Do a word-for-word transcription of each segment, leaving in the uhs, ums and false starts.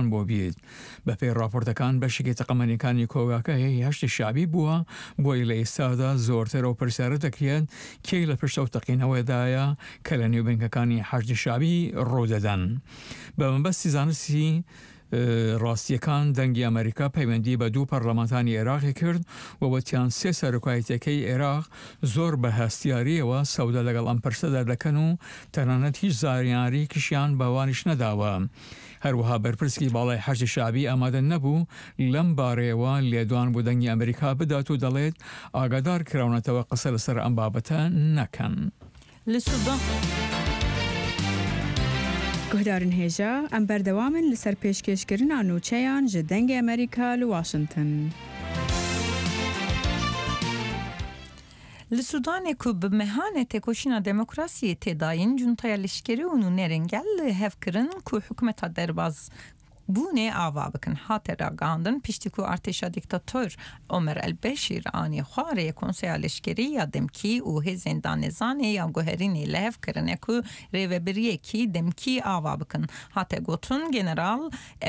ئێران بۆ بیت بە پێی راپۆرتەکان بەشێکی تەقەمەنیەکانی کۆگاکە هەیە هەشتی شعبی بووە بۆی لە ئێستادا زۆرتر و پرسیارە دەکرێت کێی لە پشتە و تەقینەوەدایە کە لە نێوبنکەکانی هەشتی شعبی ڕوودەدەن. بە مەبەستی زانستی ڕاستیەکان دەنگی ئەمریکا پەیوەندی بە دوو پەرلەمانتانی عێراقی کرد و وەتیان سێ سەرۆکایەتیەکەی عێراق زۆر بە هەستیاریەوە سەودە لەگەڵ ئەم پرسەدا دەکەن و تەنانەت هیچ زانیاری کشیان بەوانیش نەداوە. هەروەها بەرپرسکی باڵای هەشتی شعبی ئامادە نەبوو لەم بارەیەوە لێدوان بۆ دەنگی ئەمریکا بدات و دەڵێت ئاگادار کراونەتەوە قسە لەسەر ئەم بابەتە نەکەن. لە سوودان گهدارن هێژە ئەم بەردەوامن لەسەر پێشکەشکردنا نوچەیان ji dengê ئەمریکا li Washington. Li Sudanê ku bi mehanê têkoşîna demokrasiyê têdayîn cuntaya leşkerî û nûnerên gel li hev kirin ku hikûmeta derbas bûnê ava bikin. Hate ragihandin piştî ku artêşa dîktatör Omer el-Beşîr anî xwarê konseya leşkerî ya demkî û hêzên danêzanê ya guherînê li hev kirine ku rêvebiriyekî demkî ava bikin. Hate gotin General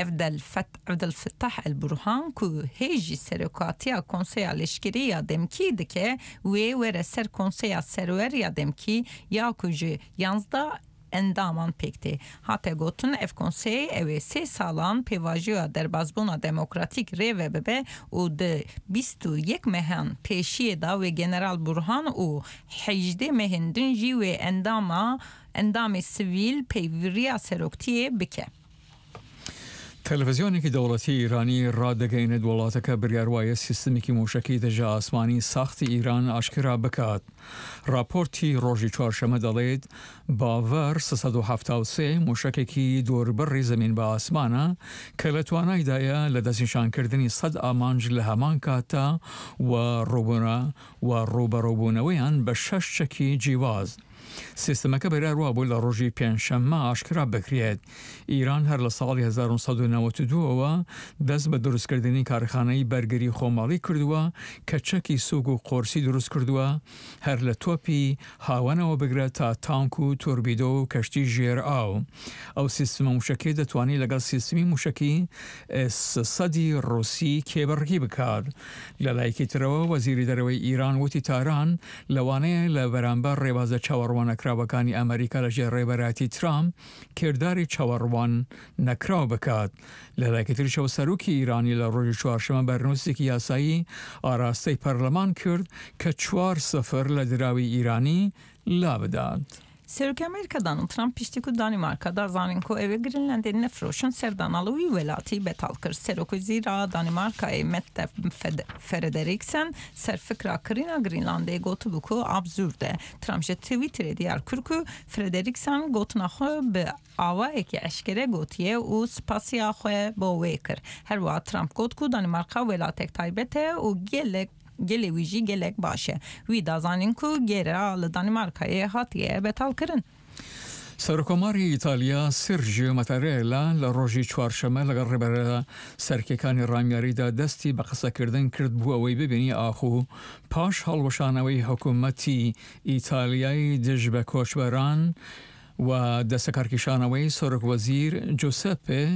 Abdel-Fettah el-Burhan ku hêjî serokatiya konseya leşkerî ya demkî dike wê were ser konseya serwer ya demkî ya ku ji yanzda endaman pekti. Hate gotin ev konsey ev sê salan pêvajiya derbasbûna demokratîk rêve bibe û di bîst û yek mehan pêşiyê da wê General Burhan û hejdê mehên din jî wê endama endamê sivîl peyviriya seroktiyê bike. تەلەڤیزیۆنێکی دەوڵەتی ئیرانی ڕادەگەیەنێت وڵاتەکە بریاروایە سیستمێکی موشەکی دەژە ئاسمانی ساختی ئیران ئاشکرا بکات. راپۆرتی ڕۆژی چوارشەمە دەڵێت باڤەر سەد و هەفتاد و سێ موشەکێکی دۆربڕی زەمین بە ئاسمانە کە لە توانایدایە لە دەستنیشانکردنی سەد ئامانج لە هەمان کاتە و ڕووبوونە و ڕووبەڕووبوونەوەیان بە شەش چەکی جیواز. سیستمەکە بەراوروا بوو لە ڕۆژی پێنجشەممە ئاشکرا بکرێت. ئیران هەر لە ساڵی هەزار و سەد و نەوەت و دووەوە دەست بە دروستکردنی کارخانەی بەرگری خۆماڵی کردووە کە چەکی سوگ و قۆرسی دروست کردووە هەر لە تۆپی هاوانەوە بگرێت تا تانک و تۆربیدۆ و کەشتی ژێر ئاو. ئەو سیستمە موشەکەی دەتوانێت لەگەڵ سیستمی موشەکی سەدی ڕووسی کێبڕکی بکات. لە لایەکی ترەوە وەزیری دەرەوەی ئیران وتی تاران لەوانەیە لە بەرامبەر ڕێبازە چاوەڕوان نەکراوەکانی ئەمریکا لەژێر ڕێبەراتی ترامپ کردداری چاوەڕوان نەکراو بکات. لە لایەکتریشەوە سەرۆکی ئیرانی لە ڕۆژی چوارشەمە بەرنووسێکی یاسایی ئاراستەی پەرلەمان کرد کە چوار سەفر لە دراوی ئیرانی لا بدات. Serokê Amerika Donald Trump piştî ku Danimarkada zanin ku ev ê Grînlandê nefroşin serdanalı wî welatî betal kir. Serokêzîra Danimarkayê Mette Frederiksen serfikra kirîna Grînlandê gotibû ku absurde. Trump ji Twitterê diyar kir ku Frederiksen gotina xwe bi awayekî eşkere gotiye û spasiya xwe bo wê kir. Her wiha Trump got ku Danimarka welatek taybet e û gelek gelê wî jî gelek baş e. Wî da zanin ku gera li Danimarkayê hatiye betal kirin. سەرۆکۆماری ئیتالیا سێرژیۆ مەتارێلا لە ڕۆژی چوارشەمە لەگەڵ ڕێبەرە سەرکیەکانی ڕامیاریدا دەستی بە قسەکردن کرد بوو ئەوەی ببینی ئاخوو پاش هەڵوەشانەوەی حکوومەتی ئیتالیای دژ بە کۆچبەران و دەسەکارکێشانەوەی سەرۆکوەزیر جوسەپێ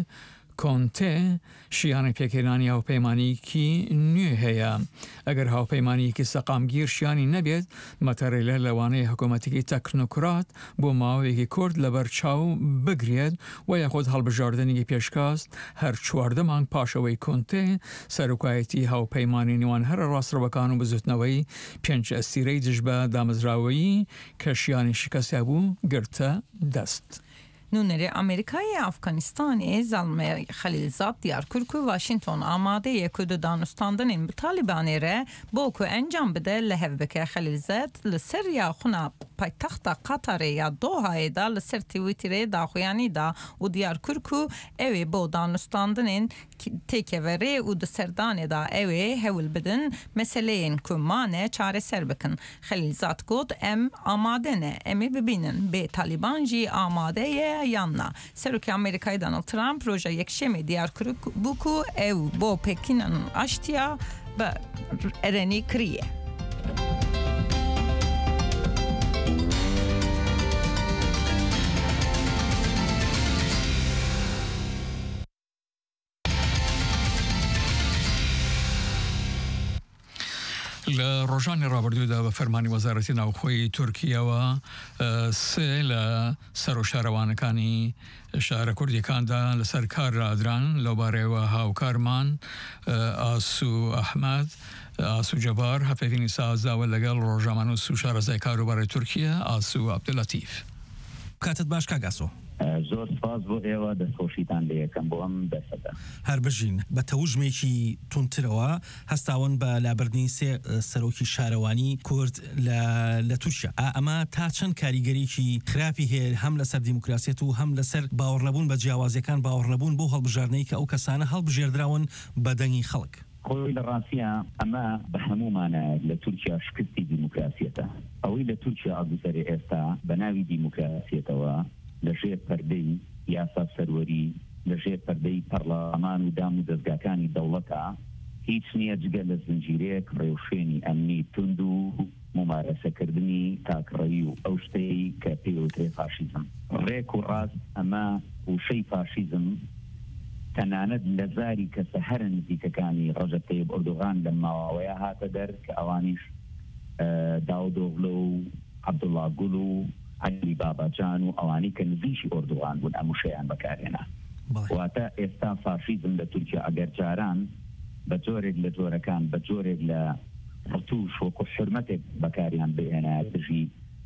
کۆنتێ شیانی پێکێنانی هاوپەیمانیکی نوێ هەیە. ئەگەر هاوپەیمانیەکی سەقامگیر شیانی نەبێت مەتەرێلە لەوانەیە حکوومەتێکی تەکنۆکرات بۆ ماوەیەکی کورد لەبەر چاو بگرێت و یاخود هەڵبژاردنێکی پێشکاست هەر چواردە مانگ پاشەوەی کۆنتێ سەرۆکایەتی هاوپەیمانی نێوان هەرە ڕاستڕەوەکان و بزوتنەوەی پێنج ئەستیرەی دژ بە دامەزراوەیی کە شیانی شکستیا بوو گرتە دەست. Nûnerê Amerîkayê Afganistanê Zalmê Xelîlzad diyar kir ku Washington amade ye ku di danûstandinên bi Talibanê re bo ku encam bide li hev bike. Xelîlzad li ser ya xuna paytexta Qatarê ya Dohayê da li ser Twitterê daxuyanî da û diyar kir ku ew ê bo danûstandinên têkeverê û di serdanê da ew ê hewil bidin meseleyên ku mane çareser bikin. Xelîlzad got em amade ne em ê bibînin bê Taliban jî amade ye yanna. Serokê Amerîkayê Donald Trump roja yekşemê diyar kir bû ku ew bo Pekînan aştiya bi Erenî kiriye. لە ڕۆژانی ڕابردوودا بە فەرمانی وەزارەتی ناوخۆی تورکیەوە سێ لە سەر و شارەوانەکانی شارە کوردیەکاندا لەسەر کار رادران لەوبارەیەوە هاوکارمان ئاسو ئەحمەد ئاسو جەبار هەفێتینی سازداوە لەگەڵ ڕۆژنامەنووس و شارەزای کاروباری تورکیا ئاسو عەبدولەتیف. کاتت باش کاگاسۆ. زۆر سپاس بۆ ئێوە دەستخۆشیتان لە یەکەم بۆ ئەم دەسەدا هەر بژین بە تەوژمێکی تونترەوە هەستاون بە لابردنی سێ سەرۆکی شارەوانی کورد لە تورکیا. ئەمە تا چەند کاریگەریکی خراپی هەیە هەم لەسەر دیموکراسیەت و هەم لەسەر باوەڕنەبوون بە جیاوازیەکان باوەڕنەبوون بۆ هەڵبژاردنەی کە ئەو کەسانە هەڵبژێردراون بە دەنگی خەڵک. خۆی لە ڕاستیە ئەمە بە هەمومانە لە تورکیا شکستی دیموکراسیەتە. ئەوەی لە تورکیا ئەگوزەرێ ئێستا بە ناوی دیموکراسیەتەوە لەژێر پەردەی یاسا سەروەری لەژێر پەردەی پەرلەمان و دام و دەستگاکانی دەوڵەتە هیچ نییە جگە لە زنجیرەیەک ڕێوشێنی ئەمنی تند و ممارەسەکردنی تاکڕەوی و ئەو شتەی کە پێوترێ فاشیزم. ڕێک و ڕاست ئەمە وشەی فاشیزم تەنانەت لە زاری کەسە هەرە نزیکەکانی ڕەجەب تەیب ئەردۆغان لە ماوەیە هاتە دەر کە ئەوانیش داودۆغلۆ و عەبدوڵڵا گوڵ و عەلی باباجان و ئەوانی کە نزیشی ئۆردوغان بوون ئەموشەیان بەکارهێنا. واتە ئێستا فاشیزم لە تورکیا ئەگەر جاران بە جۆرێک لە جۆرەکان بە جۆرێک لە ڕتوش وەکو حرمەتێک بەکاریان بهێنا دژی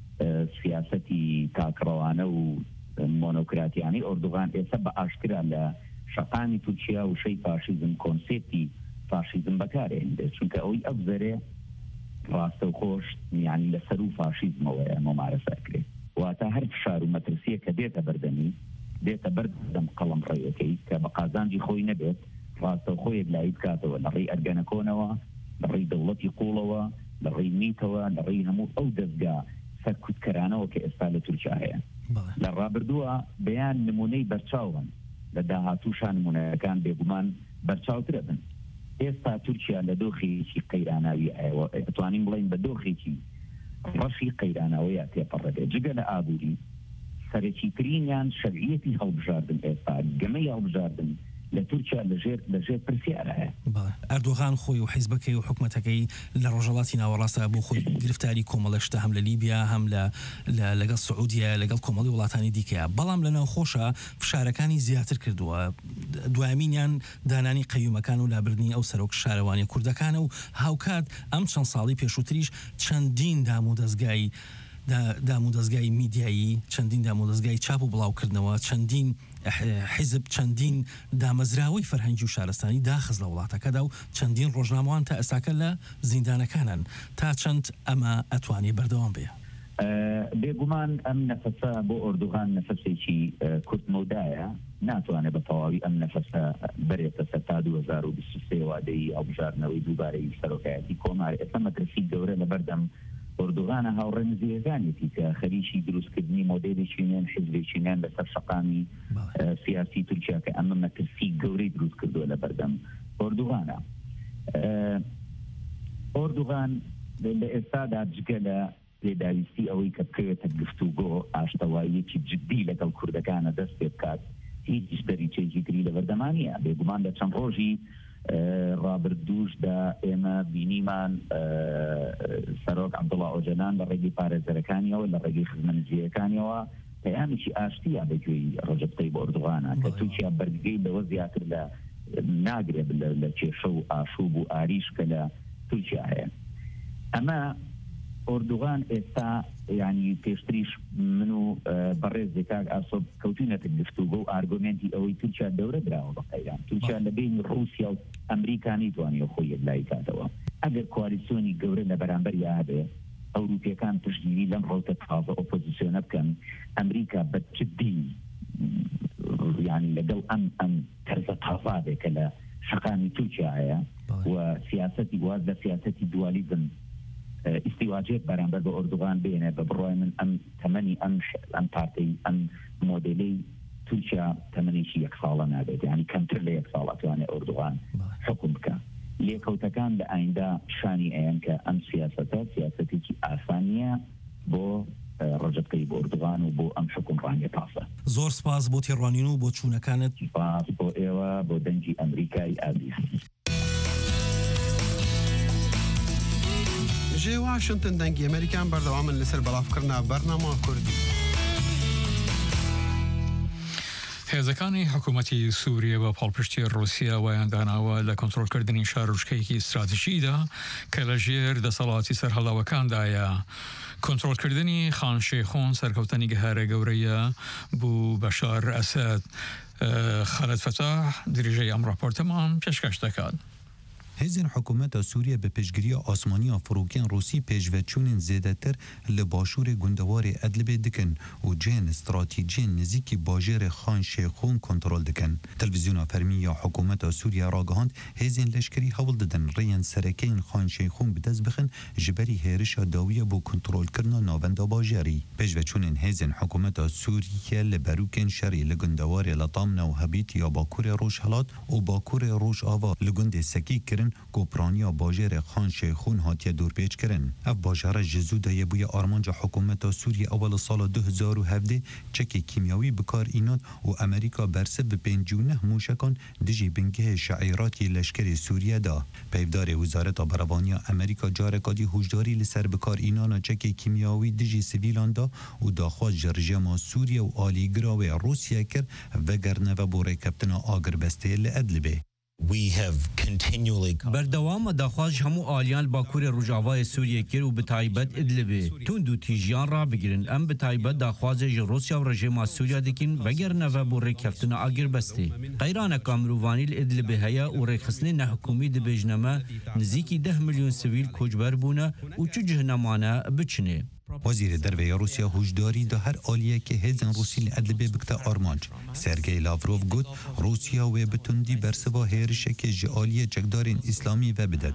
سیاسەتی تاکڕەوانە و مۆنۆکراتیانی ئۆردوغان ئێستا بە ئاشکرا لە شەقانی تورکیا و شەی فاشیزم کۆنسێپتی فاشیزم بەکارهێنێت چونکە ئەوەی ئەبزەرێ ڕاستە و خۆش یعنی لەسەر و فاشیزمەوەیە ممارەسە کرێت. واتە هەر فشار و مەترسیە کە دێتە بەردەمی دێتە بەردەم قەڵەم ڕێیەکەی کە بە قازانجی خۆی نەبێت ڕاستە و خۆیەک لای بکاتەوە لە ڕێی ئەرگەنەکۆنەوە لە ڕێی دەوڵەتی قوڵەوە لە ڕێی میتەوە لە ڕێی هەموو ئەو دەستگا سەرکوتکەرانەوە کە ئێستا لە تورکیا هەیە. لە ڕابردووە بەیان نمونەی بەرچاون لە داهاتووشان نمونەکان بێگومان بەرچاوترە بن. ئێستا تورکیا لە دۆخێکی قەیراناوی ئەوە ئەتوانین بڵین بە دۆخێکی ڕەشی قەیراناوەیە تێپەڕێتێت جگە لە ئابووری سەرەکی ترینیان شەرعیەتی هەڵبژاردن ئێستا گەمەی هەڵبژاردن لە تورکیا لەژێر لەژێر پرسیارە هەیە. ئەردۆغان خۆی و حیزبەکەی و حکومەتەکەی لە ڕۆژهەڵاتی ناوەڕاستە بۆ خۆی گرفتاری کۆمەڵەشتە هەم لە لیبیا هەم لە لەگەڵ سعودیە لەگەڵ کۆمەڵی وڵاتانی دیکەیە بەڵام لە ناوخۆشە فشارەکانی زیاتر کردووە. دوایمینیان دانانی قەیومەکان و لابردنی ئەو سەرۆک شارەوانی کوردەکانە و هاوکات ئەم چەند ساڵی پێشووتریش چەندین دام و دەستگای دام و دەستگای میدیایی چەندین دام و دەستگای چاپ و بڵاوکردنەوە چەندین حیزب چەندین دامەزراوەی فەرهەنگی و شارستانی داخز لە وڵاتەکەدا و چەندین ڕۆژنامەوان تا ئێستاکە لە زیندانەکانن تا چەند ئەمە ئەتوانێ بەردەوام بێ. بێگومان ئەم نەفەسە بۆ ئۆردوغان نەفەسێکی کورتمەودایە ناتوانێت بە تەواوی ئەم نەفەسە بەرێتە سەر تا دوو هەزار و بیست و سێ وادەی هەڵبژاردنەوەی دووبارەی سەرۆکایەتی کۆمار. ئێستا مەترسی گەورە لە بەردەم ئۆردوغانە هاوڕێ نزیەکانێتی کە خەریکی دروستکردنی مۆدێلێکی نوێن حیزبێکی نوێن لەسەر شەقامی سیاسی تورکیا کە ئەمە مەترسی گەورەی دروست کردووە لە بەردەم ئۆردوغانە. ئۆردوغان لە ئێستادا جگە لە لێداویستی ئەوەی کە بکەوێتە گفتوگۆ ئاشتەواییەکی جدی لەگەڵ کوردەکانە دەست پێ بکات هیچ دەریچەیەکی تری لە بەردەمانیە. بێگومان لە چەند ڕۆژی ڕابردووشدا ئێمە بینیمان سەرۆک عەبدوڵڵا ئۆجەلان لە ڕێگەی پارێزەرەکانیەوە لە ڕێگەی خزمەتنووسیەکانیەوە پەیامێکی ئاشتیە بەگوێی ڕەجەب تەیب ئۆردوغانە کە تورکیا بەرگەی لەوە زیاتر لە ناگرێت لە کێشە و ئاشوب و ئاریش کە لە تورکیا هەیە. ئەمە ئۆردوغان ئێستا ینی پێشتریش من و بەڕێز کاک ئاسۆب کەوتونەتە گفتوگۆ و ئارگومنتی ئەوەی تورکیا دەورە دراوە بە قەیران. تورکیا لە بینی ڕووسیا و ئەمریکا نەیتوانێت خۆی یەکلایی کاتەوە. ئەگەر کوالیسیۆنی گەورە لە بەرامبەریا هەبێ ئەوروپیەکان پشتگیری لەم ڕەوتە تازە ئۆپۆزیسیۆنە بکەن ئەمریکا بە جدی ینی لەگەڵ ئەم ئەم تەرزە تازابێ کە لە شەقامی تورکیا هەیە و سیاسەتی واز لە سیاسەتی دوالیزم ئیستیواجێت بەرامبەر بە ئۆردوغان بێنێ بە بڕای من ئەم تەمەنی ئەم ئەم پارتەی ئەم مۆدێلەی تورکیا تەمەنێکی یەک ساڵە نابێت ینی کەمتر لە یەک ساڵ ئەتوانێت ئۆردوغان حکوم بکە. لێکەوتەکان لە ئایندا شانی ئەیان کە ئەم سیاسەتە سیاسەتێکی ئاسانیە بۆ ڕەجەب تەیب ئۆردوغان و بۆ ئەم حکومڕانی تازە. زۆر سپاس بۆ تێڕوانین و بۆ چوونەکانت. سپاس بۆ ئێوە بۆ دەنگی ئەمریکای ئازیز. لجي واشنطن دنگی امریکان بردوام لسر بلاف کرنا برنامه کردی. هێزەکانی حکوومەتی سووریە بە پاڵپشتی رووسیا وایان داناوە لە کۆنتڕۆلکردنی شارۆچکەیەکی استراتیژیدا کە لە ژێر دەسەڵاتی سەرهەڵاوەکاندایە. کۆنتڕۆلکردنی خانشێخۆن سەرکەوتنی گەهارە گەورەیە بوو بەشار ئەسەد. خالد فتاح دریژەی ئەم راپۆرتەمان پێشکەش دەکات. هزین حکومت سوریه به پیشگیری آسمانی فروکین روسی پیشوچون زیادتر لباشور گندوار ادلب دکن و جن استراتژی نزدیکی باجر خان شیخون کنترل دکن. تلویزیون فرمی یا حکومت سوریه راگهاند هزین لشکری حول دادن ریان سرکین خان شیخون بدست بخن جبری هرش داویه بو کنترل کردن ناوند باجری. پیشوچون هزین حکومت سوریه لبروکن شری لگندوار لطام نو هبیت یا باکور روش هلات و باکور روش آوا لگند سکی کرن گوپرانیا باجر خان شیخون هاتیه دور پیچ کرن. اف باجر جزوده یه بوی آرمانج حکومت سوریه اول سال دو هزار و هفده چک کیمیاوی بکار ایناد و امریکا برسه به پنجونه موشکان دجی بنگه شعیراتی لشکر سوریه دا. پیودار وزارت بروانی امریکا جارکادی هوشداری لسر بکار اینانا چک کیمیاوی دجی سیویلان دا و داخواست جرجما سوریه و آلیگراوی روسیه کر وگرنه و بوره کپتنا آگر بسته لعدلبه. We have continually بردوام داخواج همو آلیان باکور روجاوای سوریه کر و به تایبت ادلبه تون دو تیجیان را بگیرن ام به تایبت داخواج روسیا و رژیم سوریا دکین وگر نوه بو ریکفتن آگر بسته غیران کامروانی ادلبه هیا و ریخسن نحکومی د بجنمه نزیکی ده میلیون سویل کوچبر بونه و چو جهنمانه بچنه. وزیر دروی روسیا هوشداری دا هر آلیه که هزن روسی لعدلبه بکتا آرمانج. سرگی لاوروف گوت روسیا و بتوندی برسوا هیرشه که جعالیه چکدارین اسلامی و بدد.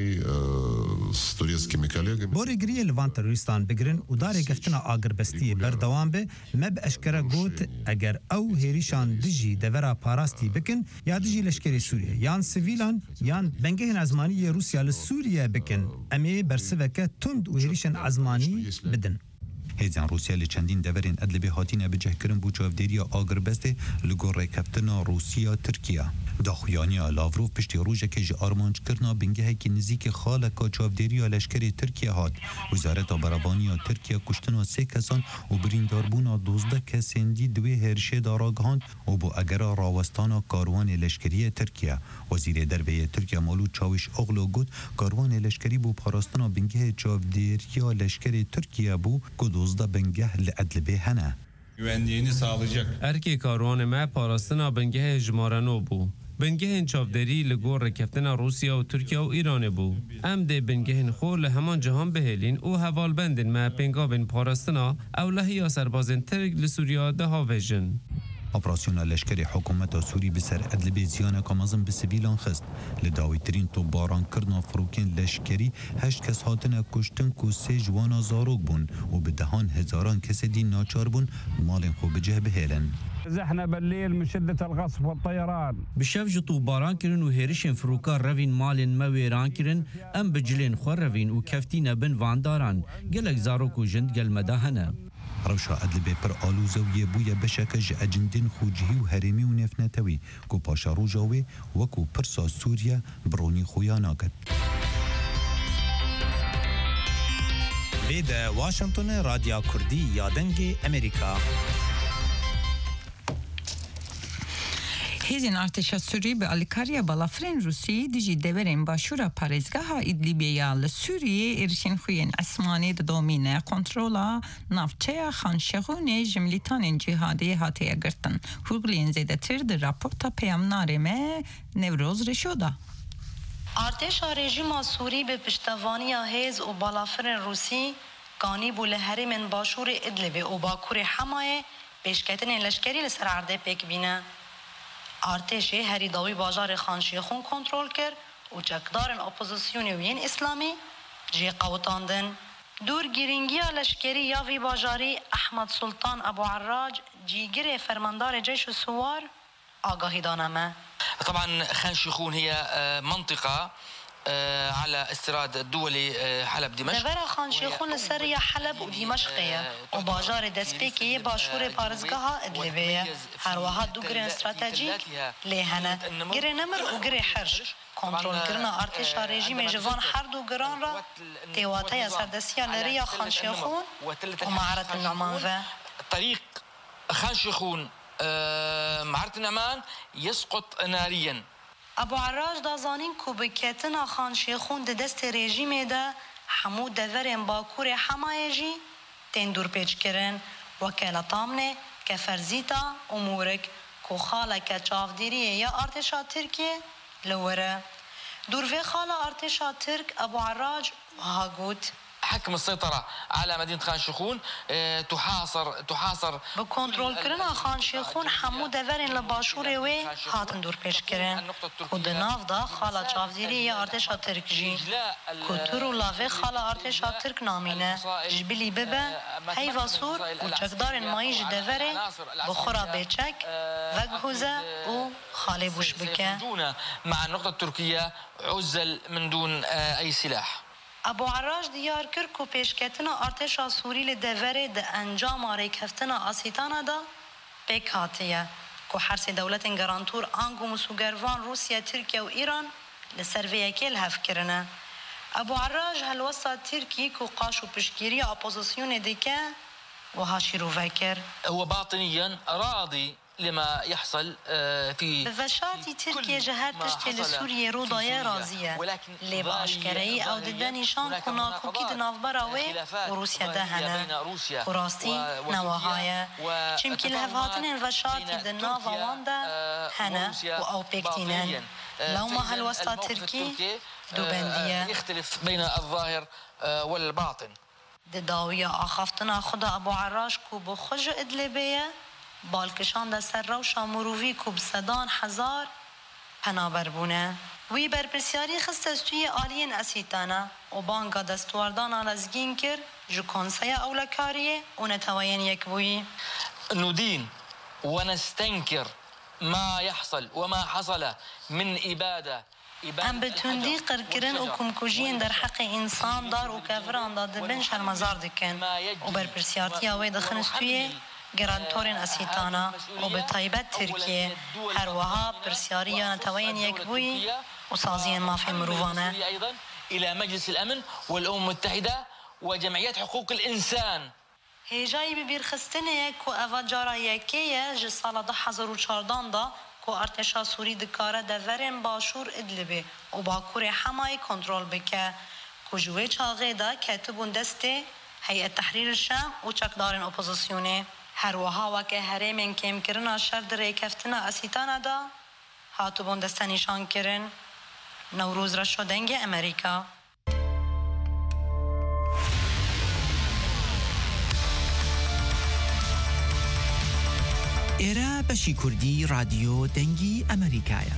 بوری گریه لوان تروریستان بگرن و داره گفتنا آگر بستی بردوام به مب اشکره گوت اگر او هیریشان دجی دورا پاراستی بکن یا دجی لشکری سوریه یان سویلان یان بنگهن ازمانی روسیا لسوریه بکن امی برسوکه تند و هیریشان ازمانی بدن. هزین روسیا لچندین دورین ادلبه هاتین بجه کرن بو چاودیری آگر بسته لگور ریکفتنا روسیا ترکیه. داخویانیا لاوروف پشتی روژه که جه آرمانج کرنا بنگه که نزیک خالکا چاودیری لشکری ترکیه هات. وزارت برابانیا ترکیه کشتنا سه کسان و برینداربونا دوزده کسندی دوی هرشه داراگهاند و بو اگرا راوستانا کاروان لشکری ترکیه. وزیر دروی ترکیه مولود چاوش اغلو گود کاروان لشکری بو پاراستانا بنگه چاودیری لشکری ترکیه بو که دوزده بنگه لعدلبه هنه. güvenliğini sağlayacak. Erkek karuanıma parasına bengeh jmarano bu. Bengehên çavderî li gor rekeftina Rusya û Tirkiye û Îranê bû. Em dê bengehên xwe li heman cihan bihêlin û hevalbendên me pêngavên parastina ewlehiya serbazên Tirk li Sûriya de havêjin. اپراسیون لشکری حکومت سوری به سر ادلبه زیان کامازم به سیویلان خست. لداوی ترین تو باران کردن فروکین لشکری هشت کس هاتن کشتن که سه جوان زاروگ بون و به دهان هزاران کس دی ناچار بون مالین خوب جه بهیلن. زحنا بالليل من شدة الغصب والطيران. بشف جتو باران كرن و هيرشن فروكا روين مالن مويران كرن ام بجلين خور روين و كفتين بن وانداران گلك زاروكو جند گل مداهنه. روشا ادلبه پر آلوزه و یه بویه بشکه جه اجندین خوجهی و هرمی و نفنتوی که پاشا روژاوی وکو پرسا سوریه برونی خویا ناکد. بيد واشنطن راديو كردي يادنجي أمريكا. هزین ارتش سوری به الیکاریا بالافرین روسی دیجی دورین باشورا پارێزگاها ئیدلیبیا لە سووریێ ئێرشین خوێن ئەسمانێ دەدۆمینە کۆنترۆلا ناوچەیە خانشەغونێ ji militanên cihadê hatiye girtin. Hûrgilên zêdetir di raporta peyamnarê me Newroz Reşoda. Artêşa rejîma Sûrî bi piştevaniya hêz û balafirên Rûsî ganî bû li herêmên başûrê Idlibê û bakurê Hemayê pêşketinên leşkerî li ser erdê pêk bîne. Artêşê herî dawî bajarê Xanşêxûn kontrol kir û çekdarên opozisyonê û yên İslamî jê qewitandin. Dûr girîngiya leşkerî ya vî bajarî Ehmed Sultan Ebu Errac cîgirê fermandarê Ceyş û Suwar agahî dane me. طبعا خان شيخون هي منطقة على استيراد الدولي حلب دمشق. دفر خان شيخون لسرية حلب ودمشقية وباجار دسبيكي باشور بارزگاها ادلبية هروها دو گرين استراتيجيك لهنا گري نمر و گري حرش کنترل کرنا ارتشا رژیم جوان هر دو گران را تیواتای سردسیا لریا خان شيخون و معرة النعمان و طريق خان شيخون معرة النعمان يسقط ناريا. ابو عراج دازانین کو بکتنا خان شیخون د دست رژیم ده حمو دورن باکور حمایجی تن دور پیچ کرن وکالتامنه کفرزیتا امورک کو خاله که چافدیری یا ارتشا ترکیه لوره دور في خاله ارتشا ترک ابو عراج وهاگوت حكم السيطرة على مدينة خان شيخون تحاصر تحاصر بكنترول كرنا خان شيخون حمو دورين لباشوري وي هاتن دور پیش کرن خود ناف دا خالا چافدیری یا ارتشا ترک جی کتورو لاوه خالا ارتشا ترک نامینه جبلی ببه هی واسور و چکدارن مایج دوره بخورا بیچک وگهوزه و خاله بوش بکه مع النقطة التركية عزل من دون أي سلاح. ابو عراج دیار کر کو پیشکتنا ارتشا سوری لدوره د انجام ریکفتنا آسیتانا دا پیکاتیه کو حرس دولت گرانتور آنگو مسوگروان روسیا ترکیه و ایران لسرویه که الهف کرنه. ابو عراج هلوسا ترکی کو قاشو پشکیری اپوزیسیون دیکه و هاشیرو وکر هو باطنيا راضي لما يحصل في بفشاتي تركيا جهات تشتل سوريا روضايا رازية لبا أشكري أو ددانيشان كنا كوكيد نافبراوي وروسيا دهنا وراستي نواهايا چمكي لهفاتن الفشاتي دنافا واندا هنا وأو بيكتينن لو ما هالوسطى تركي دوبندية يختلف بين الظاهر والباطن دداوية أخافتنا خدا أبو عراش كو بخج إدلبية بالکشان در سر روشا مرووی کوب صدان هزار پنابر بونه وی برپرسیاری خست استوی آلین اسیتانا و بانگا دستواردان آلزگین کر جو کنسای اولکاریه و نتواین یک بوی ندين ونستنكر ما يحصل وما حصل من إبادة ام بتوندی قرکرن و کمکوژین در حق انسان دار و کافران داد بن شرمزار دکن و برپرسیارتی آوی دخن استوی گرانتورین اسیتانا و به طیبت ترکیه هر وها پرسیاریان توین یک بوی و سازین مافی مروانه إلى مجلس الأمن والأمم المتحدة وجمعيات حقوق الإنسان هیجایی ببیر خستنه یک و اوه جارا یکیه جه سال ده هزار و چاردان دا که ارتشا سوری دکاره دورن باشور ادلبه و باکور حمای کنترول بکه که جوه چاقه دا کتبون دسته هیئت تحریر الشام و چکدارن اپوزیسیونه هر وها وکه هرمن کم کرنا شر در کفتنا اسیتانا دا هاتو بون دستنیشان کرن نوروز را شدنگ امریکا ئێرە بەشی کوردی رادیۆ دەنگی ئەمریکایە.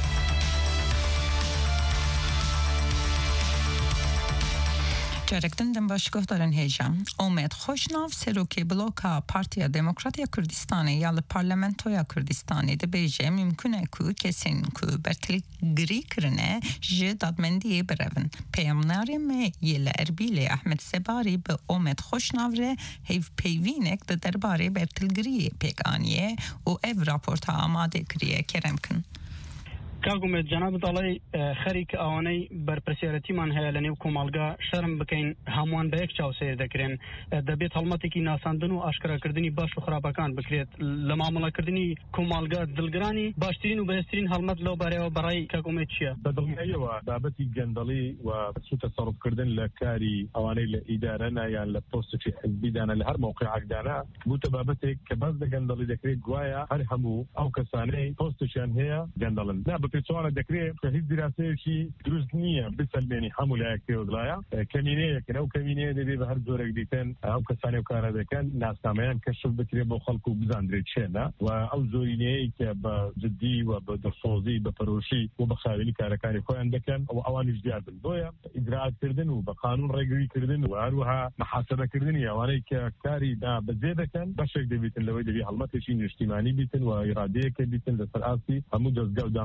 جارکتن دم باشگاه دارن هیجم اومد خوشناو سروکی بلوکا پارتیا دموکراتیا کردستانی یا لپارلمنتویا کردستانی ده بیجه ممکنه که کسین که برتلگری کرنه جه دادمندی برون پیامناری یل اربیل احمد سباری به اومد خوشناو ره هیف پیوینک ده درباره برتلگری پیگانیه و او راپورتا آماده کریه کرم کن. کاغومت جناب طلای خریک آوانی بر پرسیارتی من هیا لنیو کومالگا شرم بکین همان به یک چاو سیر دکرین دبیت حلمتی کی ناساندن و آشکارا کردنی باش و خرابکان بکریت لمعامله کردنی کومالگا دلگرانی باشترین و بهترین حلمت لو برای و برای کاغومت چیه بدلگی و بابتی گندلی و سو تصرف کردن لکاری آوانی لادارنا یا لپوست فی حزبی دانا لهر موقع دانا بوت بابتی کباز گندلی دکریت گوایا هر همو او کسانی پوستشان هیا گندلن في سؤال دكري فهي دراسة شيء دروسنية بسلماني حمولة كتير وضلايا كمينية كنا أو كمينية دي بهر زورك ديتن أو كساني وكارا دكان ناس كمان كشف بكري بخلقو بزاندريت شينا أو زورينية كبجدي وبدرسوزي بفروشي وبخاويني كاركاني خوان دكان أو أواني جديار بالدويا إجراءات كردن وبقانون رجعي كردن وأروها محاسبة كردن يا واني كاري دا بزيادة كان بشك دي بيتن لوي دي بيحلمت شيء اجتماعي بيتن وإرادية كبيتن لسرعاتي همو جزء قدام الزواج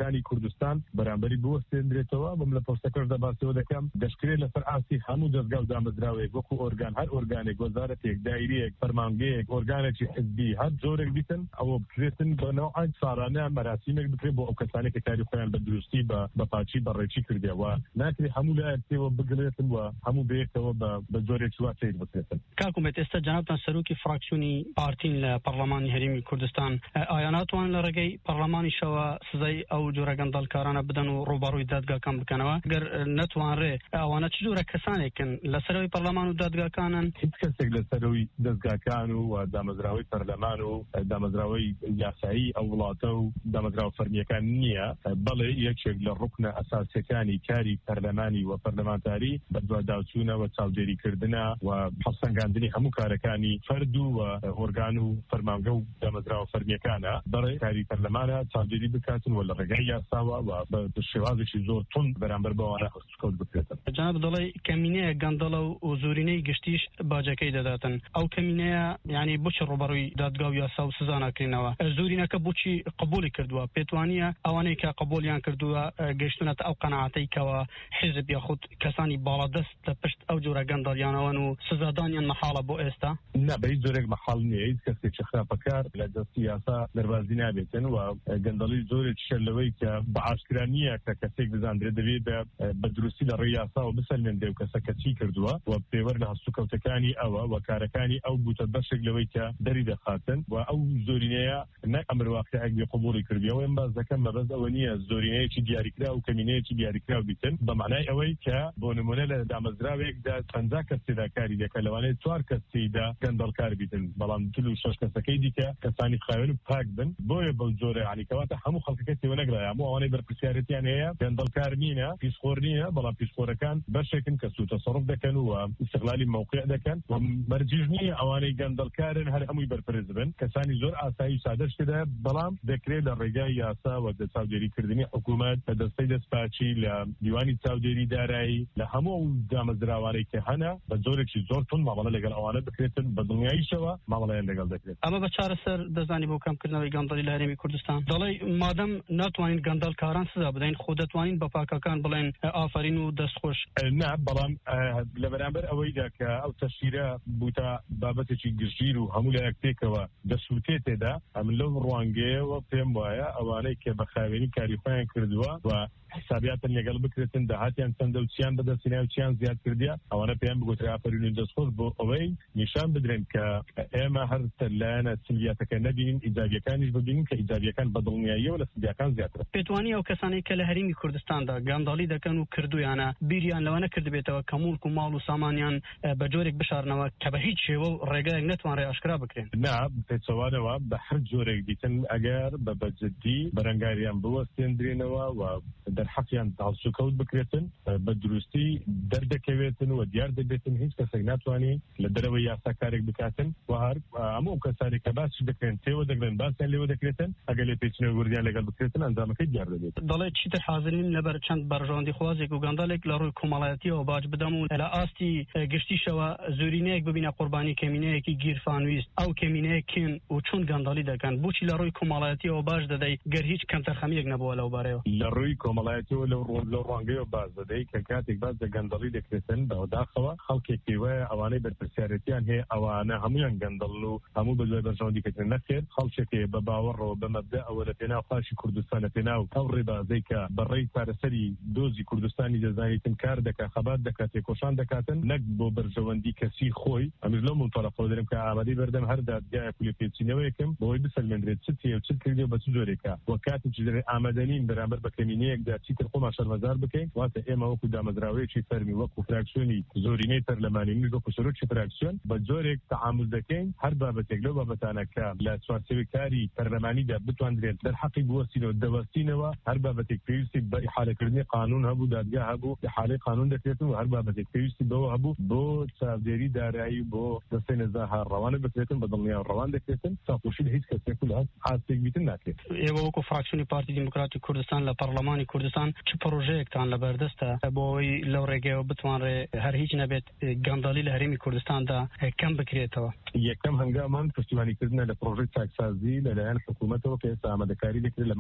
هەرێمەکانی کوردستان بەرامبەری بوەستێنرێتەوە بم لە پۆستەکەشدا باسیەوە دەکەم دەشکرێت لەسەر ئاستی هەموو دەستگا و دامەزراوێک وەکو ئۆرگان هەر ئۆرگانێک وەزارەتێک دایرەیەک فەرمانگەیەک ئۆرگانێکی حزبی هەر جۆرێک بیتن ئەوە بکرێتن بەنەوعی ساڵانە مەراسیمێک بکرێت بۆ ئەو کەسانێک کە کاری خۆیان بە دروستی بە بەپاچی بەڕێکی کردەوە ناکرێت هەموو لایەکەوە بگرێتن و هەموو بەیەکەوە بە جۆرێکی وا سیر بکرێتن. کاکومێت ئێستا جەنابتان سەرۆکی فراکسیۆنی پارتین لە پەرلەمانی هەرێمی کوردستان ئایا ناتوان لە ڕێگەی پەرلەمانیشەوە سزای ئەو جۆرە گەندەڵکارانە بدەن و ڕووبەڕووی دادگاکان بکەنەوە گەر نەتوانرێ ئەوانە چ جۆرە کەسانێکن لەسەرەوەی پەرلەمان و دادگاکانن؟ هیچ کەسێک لەسەرەوەی دەستگاکان و دامەزراوەی پەرلەمان و دامەزراوەی یاسایی ئەو وڵاتە و دامەزراوە فەرمیەکان نییە بەڵێ یەکێک لە ڕوکنە ئەساسیەکانی کاری پەرلەمانی و پەرلەمانتاری بە دواداچوونەوە چاودێریکردنە و هەڵسەنگاندنی هەموو کارەکانی فەرد و ئۆرگان و فەرمانگە و دامەزراوە فەرمیەکانە بەڕێ کاری پەرلەمانە چاودێری بکاتن و لە ڕێگای یاساوە و بە شێوازێکی زۆر تند بەرامبەر بەوانە هەستکەوت بکرێتن. جەناب دەڵێ کەمینەیە گەندەڵە و زۆرینەی گشتیش باجەکەی دەداتن ئەو کەمینەیە یعنی بۆچی ڕووبەڕووی دادگا و یاسا و سزا ناکرێنەوە زۆرینەکە بۆچی قبولی کردووە پێتوانیە ئەوانەی کە قبولیان کردووە گەشتونەتە ئەو قەناعەتەی کەوە حیزب یاخود کەسانی باڵادەست لە پشت ئەو جۆرە گەندەڵیانەوەن و سزادانیان مەحاڵە بۆ ئێستا؟ نا بە هیچ جۆرێک مەحاڵ نییە هیچ کەسێکی خراپەکار لە دەستی یاسا دەربازی نابێتن و گەندەڵی زۆرێک شەلەوەی کە بە ئاشکرا نییە کە کەسێک بزاندرێت دەبێت بە دروستی لە ڕێی یاسا و بسەلمێنرێ و کەسەکە چی کردووە و پێوەر لە هەستوکەوتەکانی ئەوە و کارەکانی ئەو بوتە بەشێک لەوەی کە دەری دەخاتن و ئەو زۆرینەیە نە ئەمر واقعەک بێ قبوڵی کردیەوە ئەم باز دەکەم مەبەست ئەوە نییە زۆرینەیەکی دیاریکرا و کەمینەیەکی دیاریکرا بیتن بە معنای ئەوەی کە بۆ نمونە لە دامەزراوێکدا چەندە کەس تێدا کاری دەکە لەوانەیە چوار کەس تێدا گەندەڵکار بیتن بەڵام دل و شەش کەسەکەی دیکە کەسانی خاوێن و پاک بن بۆیە بەو جۆرە عنیکەواتە هەموو خەڵکەکە تێوە نەگرایە هەموو ئەوانەی بەرپرسیارەتیان هەیە گەندەڵکار نینە پیسخۆر نینە بەڵام پیسخۆرەکان بەشێکن کە سوو تەسەڕف دەکەن و استقلالی موقع دەکەن و مەرجیش نییە ئەوانەی گەندەڵکارن هەر هەمووی بەرپرس بن کەسانی زۆر ئاسایی سادەش تێدا بەڵام دەکرێت لە ڕێگای یاسا و دە چاودێریکردنی حکوومەت لە دەستەی دەستپاچی لە دیوانی چاودێری دارایی لە هەموو دامەزراوانەی کە هەنە بە جۆرێکی زۆر تون مامەڵە لەگەڵ ئەوانە بکرێتن بە دڵنیاییشەوە مامەڵەیان لەگەڵ دەکرێت. ئەمە بە چارەسەر دەزانی بۆ کەمکردنەوەی گەندەڵی لە هەرێمی کوردستان دەڵێ مادەم ناتوانین گەندەڵکاران سزا بدەین خۆ دەتوانین بە پاکەکان بڵێن ئافرین و دەستخۆش. نا بەڵام لە بەرامبەر ئەوەیدا کە ئەو تەشیرە بوتە بابەتێکی گشتگیر و هەموو لایەکتێکەوە دەسووتێ تێدا ئەم لەو ڕوانگەیەوە پێم وایە ئەوانەی کە بە خاوێنی کاری خۆیان کردووە و حسابیاتن لەگەڵ بکرێتن داهاتیان چەندە و چیان بەدەستێنیا و چیان زیاد کردیا ئەوانە پێیان بگوترا ئافرین و دەستخۆش بۆ ئەوەی نیشان بدرێن کە ئێمە هەر لایەنە سلبیاتەکە نەبینین ئیجابیەکانیش ببینین کە ئیجابیەکان بە دڵنیاییەوە لە سلبیەکان زیاترە. پێتوانی ئەو کەسانی کە لە هەرێمی کوردستاندا گەندەڵی دەکەن و کردویانە بیریان لەوە نەکردبێتەوە کە موڵک و ماڵ و سامانیان بە جۆرێک بشارنەوە کە بە هیچ شێوە و ڕێگایەک نەتوانڕێ ئاشکرا بکرێن. نا پێچەوانەوە بە هەر جۆرێک دیتن ئەگەر بە بەجددی بەرەنگاریان بوەستێنرێنەوە و دەرحەقیان سوکەوت بکرێتن بە دروستی دەردەکەوێتن و دیار دەبێتن هیچ کەسێک ناتوانێت لە دەرەوە یاسا کارێک بکاتن و هەر هەموو کەسانی کە باسی دەکرێن تێوە دەگرن باسییان لێوە دەکرێتن ئەگەر لێ پێچنەوە وردیان لەگەڵ بکرێتن ئەنجامەکەی دیار دەبێت. دەڵێ چیتر حاضرین لەبەر چەند بەرژەوەندی خوازێک و گەندەڵێک لە ڕووی کۆمەڵایەتیەوە باج بدەم و لە ئاستی گشتیشەوە زۆرینەیەک ببینە قوربانی کەمینەیەکی گیرفانویست ئەو کەمینەیەکین و چۆن گەندەڵی دەکەن بۆچی لە ڕووی کۆمەڵایەتیەوە باش دەدەی گەر هیچ کەمتەرخەمیەک نەبووە لەو بارەیەوە. لە ڕووی کۆمەڵایەتیەوە لەو ڕوانگەیەوە باز دەدەی کە کاتێک باز دە گەندەڵی دەکرێتن بەوداخەوە خەڵکێک پێوایە ئەوانەی بەرپرسیارەتیان هەیە ئەوانە هەمویان گەندەڵ و هەموو بە دوای بەرژەوەندی کردن نەخێت خەڵکێک بە باوەڕەوە بە مەبدە ئەوە لە پێناو خاشی کوردستانە پێناو ئەو ڕێبازەی کە بەڕێی چارەسەری دۆزی کوردستانی دەزانیتن کار دەکات خەبات دەکات تێکۆشان دەکاتن نەک بۆ بەرژەوەندی کەسی خۆی ئەمر لەو منتەڵەقەوە دەرم کە ئامادەی بەردەم هەر دادگایە پولە پێچینەوەیەکم بۆی بسەلمێنرێت چ تێ و چ کردی و بە چ جۆرێکە وە کاتێکی دەرێ ئامادەنین بەرامبەر بە کەمینەیەکدا چیتر خۆمان شەرمەزار بکەین واتە ئێمە وەکو دامەزراوەیەکی فەرمی وەکو فراکسیۆنی زۆرینەی پەرلەمانی من وەکو سەرۆکی فراکسیۆن بە جۆرێک تەعامل دەکەین هەر بابەتێک لەو بابەتانە کە لە چوارچێوەی کاری پەرلەمانیدا بتوانرێت دەرحەقی بوەستینەوە دەوەستینەوە هەر بابەتێک پێویستی بە ئیحالەکردنی قانون هەبوو دادگا هەبوو ئیحالەی قانون دەکرێتن و هەر بابەتێک پێویستی بەوە هەبوو بۆ چاودێری دارایی بۆ دەستەی نەزاها ڕەوانە بکرێتن بە دڵنیا ڕەوان دەکرێتن ساقوشی هیچ کەسێک و لە ئاستێک بیتن ناکرێت. ئێوە وەکو فراکسیۆنی پارتی دیموکراتی کوردستان لە پەرلەمانی کوردستان چ پرۆژەیەکتان لەبەردەستە بۆ ئەوەی لەو ڕێگەیەوە بتوانرێ هەر هیچ نەبێت گەندەڵی لە هەرێمی کوردستاندا کەم بکرێتەوە؟ یەکەم هەنگامان پشتیوانیکردنە لە پرۆژەی چاکسازی لەلایەن حکوومەتەوە کە ئێستا ئامادەکاری دەکرێت لە ماوەیەکی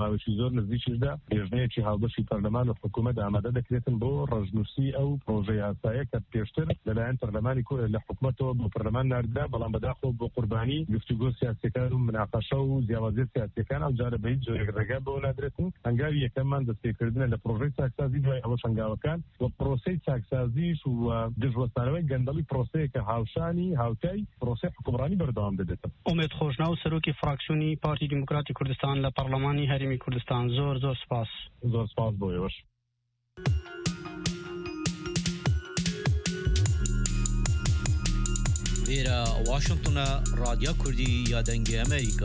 زۆر نزیکیشدا ێژنەیەکی هاوبەشی پەرلەمان و حکوومەت ئامادە دەکرێتن بۆ ڕژنووسی ئەو پرۆژەی یاسایە کە پێشتر لەلایەن پەرلەمانی لە حکوومەتەوە بۆ پەرلەمان ناردرا بەڵام بەداخۆ بۆ قوربانی گفتوگۆ سیاسیەکان و مناقەشە و جیاوازیە سیاسیەکان ئەو جارە بە هیچ جۆرێک ڕێگا بۆ نادرێتن هەنگاوی یەکەممان دەستپێکردنە لە پرۆژەی چاکسازی دوای ئەوەش هەنگاوەکان و پرۆسەی چاکسازیش و دژوەستانەوەی گەندەڵی پرۆسەیەکە هاوشانی هاوتای پرۆسەی حکومڕانی بەردەوام بدێتن. ئومێد خۆشناو سەرۆکی فراکسیۆنی پارتی دیموکراتی کوردستان لە پەرلەمانی هەرێمی کوردستان زۆر زۆر سپاس. زۆر سپاس بۆ ئێوەش. لێرە واشنگتنە رادیۆ کوردی یادەنگی ئەمریکا.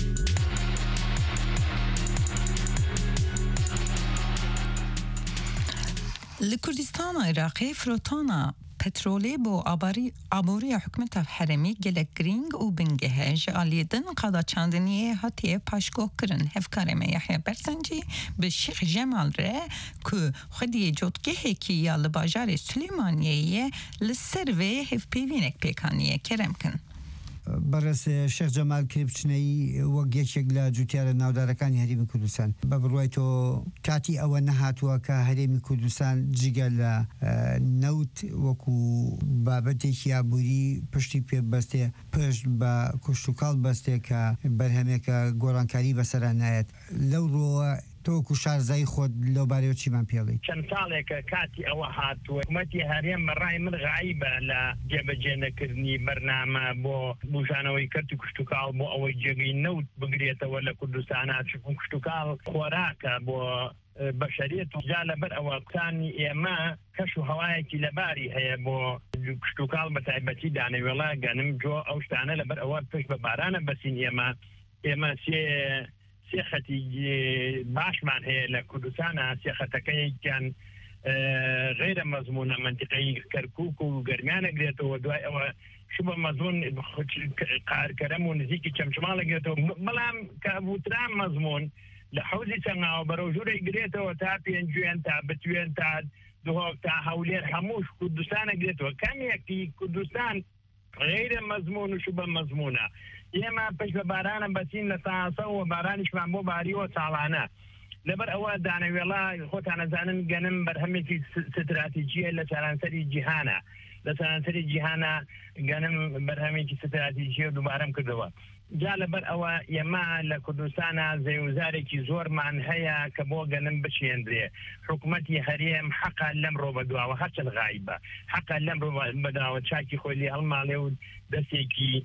li Kurdistana Iraqê firotana petrolê bo aboriya hikûmeta herêmî gelek girîng û bingehe ji aliyê din qadaçandiniyê hatiye paşgoh kirin. Hevkarê me Yahya Bersencî bi Şêx Cemal re ku xwediyê cotgehekî ya li bajarê Silêmaniyeyê li ser vê hevpêvînek pêkaniye kerem kin. بەڕێز شێخ جەمال کێبچنەی وەک یەکێک لە جوتیارە ناودارەکانی هەرێمی کوردستان بە بڕوای تۆ کاتی ئەوە نەهاتووە کە هەرێمی کوردستان جگە لە نەوت وەکو بابەتێکی یابووری پشتی پێ بەستێ پشت بە کوشتتوکاڵ بەستێ کە بەرهەمێکە گۆڕانکاری بەسەران نایەت لەو ڕۆوە تۆکو شارزایی خۆت لەو بارەوە چیمان پێڵی چەند ساڵێکە کاتی ئەوە هاتووە حکوومەتی هەرێم بەڕای من غایبە لە جێبەجێنەکردنی بەرنامە بۆ بژانەوەی کەرتی کوشتتوکاڵ بۆ ئەوەی جێگەی نەوت بگرێتەوە لە کوردستانە چون کوشتتوکاڵ خۆراکە بۆ بەشەریەت و جا لەبەر ئەوە کوتانی ئێمە کەش و هەوایەکی لەباری هەیە بۆ کوشتتوکاڵ بە تایبەتی دانەوێڵە گەنم جۆ ئەو شتانە لەبەر ئەوە پێش بە بارانە بەسین ئێمە ئێمە سێ سێخەتی باشمان هەیە لە کوردستانە سێخەتەکەیان غیرە مەزمونە منتیقەی کەرکووک و گەرمیانەگرێتەوە دوای ئەوە شبە مەزمون قارکەرەم و نزیکی چەمچماڵەگرێتەوە بەڵام کە بوتران مەزمون لە حوزی چەنگاوە بەرەو ژوورێک گرێتەوە تا پێنجوێن تا بتوێن تا دهۆک تا هەولێر هەمووش کوردستانەگرێتەوە کەمێکی کوردستان غیرە مەزمون و شبە مەزمونە ئێمە پێش بە بارانە بەچین لە ساسە و بارانیشمان بۆ باریەوە ساڵانە لەبەر ئەوە دانەوێڵە خۆتانەزانن گەنم بەرهەمێکی ستراتیجیە لە سەرانسەری جیهانە لە سەرانسەری جیهانە گەنم بەرهەمێکی ستراتیجیە دووبارەم کردەوە جا لەبەر ئەوە ئێمە لە کوردستانە زەیوزارێکی زۆرمان هەیە کە بۆ گەنم بچێندرێ حکوومەتی هەرێم حەقا لەم ڕۆ بەدواوە هەرچەند غایبە حەقا لەم ڕۆ بەداوە چاکی خۆی لێ هەڵماڵێ و دەستێکی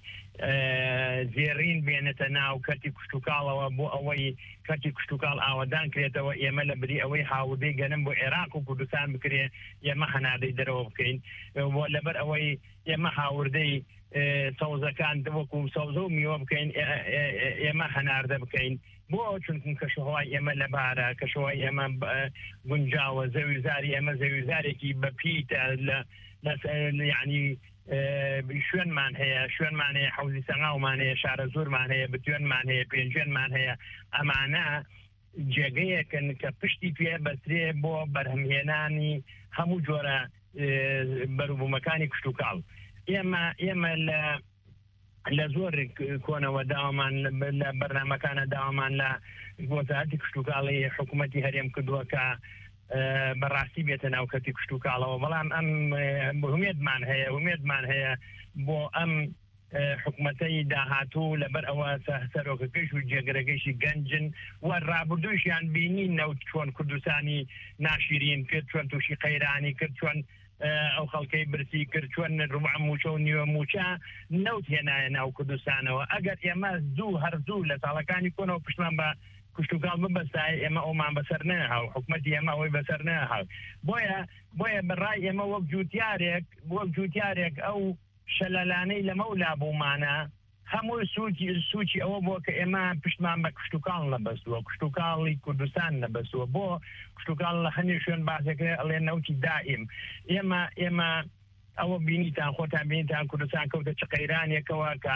زێڕین بێنێتە ناو کەرتی کوشتتوکاڵەوە بۆ ئەوەی کەرتی کوشتتوکاڵ ئاوادان کرێتەوە ئێمە لە بری ئەوەی هاوردەی گەنم بۆ عێراق و کوردستان بکرێ ئێمە هەنادەی دەرەوە بکەین بۆ لەبەر ئەوەی ئێمە هاوردەی سەوزەکان وەکو سەوزە و میوە بکەین ئێمە هەناردە بکەین بۆ چونکن کەشەوەی ئێمە لە بارە کەشەوەی ئێمە گونجاوە زەویزاری ئێمە زەویزارێکی بەپیتە لە یعنی شوێنمان هەیە شوێنمان هەیە حوزی سەنگاومان هەیە شارە زۆرمان هەیە بتوێنمان هەیە پێنجێنمان هەیە ئەمانە جێگەیەکن کە پشتی پێ بەسترێ بۆ بەرهەمهێنانی هەموو جۆرە بەروبوومەکانی کوشتتوکاڵ ئێمە ئێمە لە لە زۆر کۆنەوە داوامان لە بەرنامەکانە داوامان لە وەزارەتی کوشتتوکاڵی حکوومەتی هەرێم کردووە کە بەڕاستی بێتە ناو کەرتی کوشتتوکاڵەوە بەڵام ئەم هومێدمان هەیە هومێدمان هەیە بۆ ئەم حکوومەتەی داهاتوو لەبەر ئەوە سەرۆکەکەش و جێگرەکەیشی گەنجن و ڕابردووشیان بینی نەوت چۆن کوردستانی ناشرین کرد چۆن تووشی قەیرانی کرد چۆن ئەو خەڵکەی برسی کرد چۆن ڕوبع موچە و نیوە موچە نەوت هێنایە ناو کوردستانەوە ئەگەر ئێمە زوو هەرزوو لە ساڵەکانی کۆنەوە پشتمان بە کوشتتوکاڵ ببەستای ئێمە ئەومان بەسەر نەهاو حکوومەتی ئێمە ئەوەی بەسەر نەهاو بۆیە بۆیە بەڕای ئێمە وەک جوتیارێک وەک جوتیارێک ئەو شەلەلانەی لەمە ولا بوومانە هەموو سووکی سووکی ئەوە بۆ کە ئێمە پشتمان بە کوشتتوکاڵ نەبەستووە کوشتتوکاڵی کوردستان نەبەستووە بۆ کوشتتوکاڵ لە هەنی شوێن باسەکە ئەڵێ نەوتی دائیم ئێمە ئێمە ئەوە بینیتان خۆتان بینیتان کوردستان کەوتە چ قەیرانێکەوە کە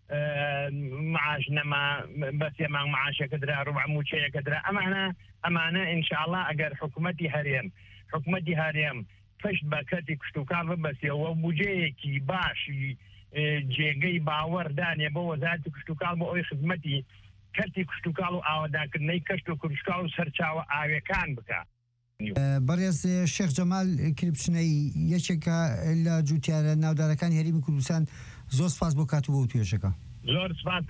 معاش نەما بەس ئێمان معاشەکە درا ڕوبع موچەیەکە درا ئەمانە ئەمانە ئینشاءڵڵا ئەگەر حکوومەتی هەرێم حکوومەتی هەرێم پشت بە کەرتی کوشتتوکاڵ ببەستێەوە بودجەیەکی باشی جێگەی باوەڕدانێ بۆ وەزارەتی کوشتتوکاڵ بۆ ئەوی خزمەتی کەرتی کشتتوکاڵ و ئاواداکردنەی کەشت و کوردشکاڵ و سەرچاوە ئاوەکان بکە. بەڕێز شێخ جەمال کلیپچنەی یەکێکە لە جوتیارە ناودارەکانی هەرێمی کوردستان زۆر سپاس بۆ کات و بۆ توێژەکە. زۆر سپاس.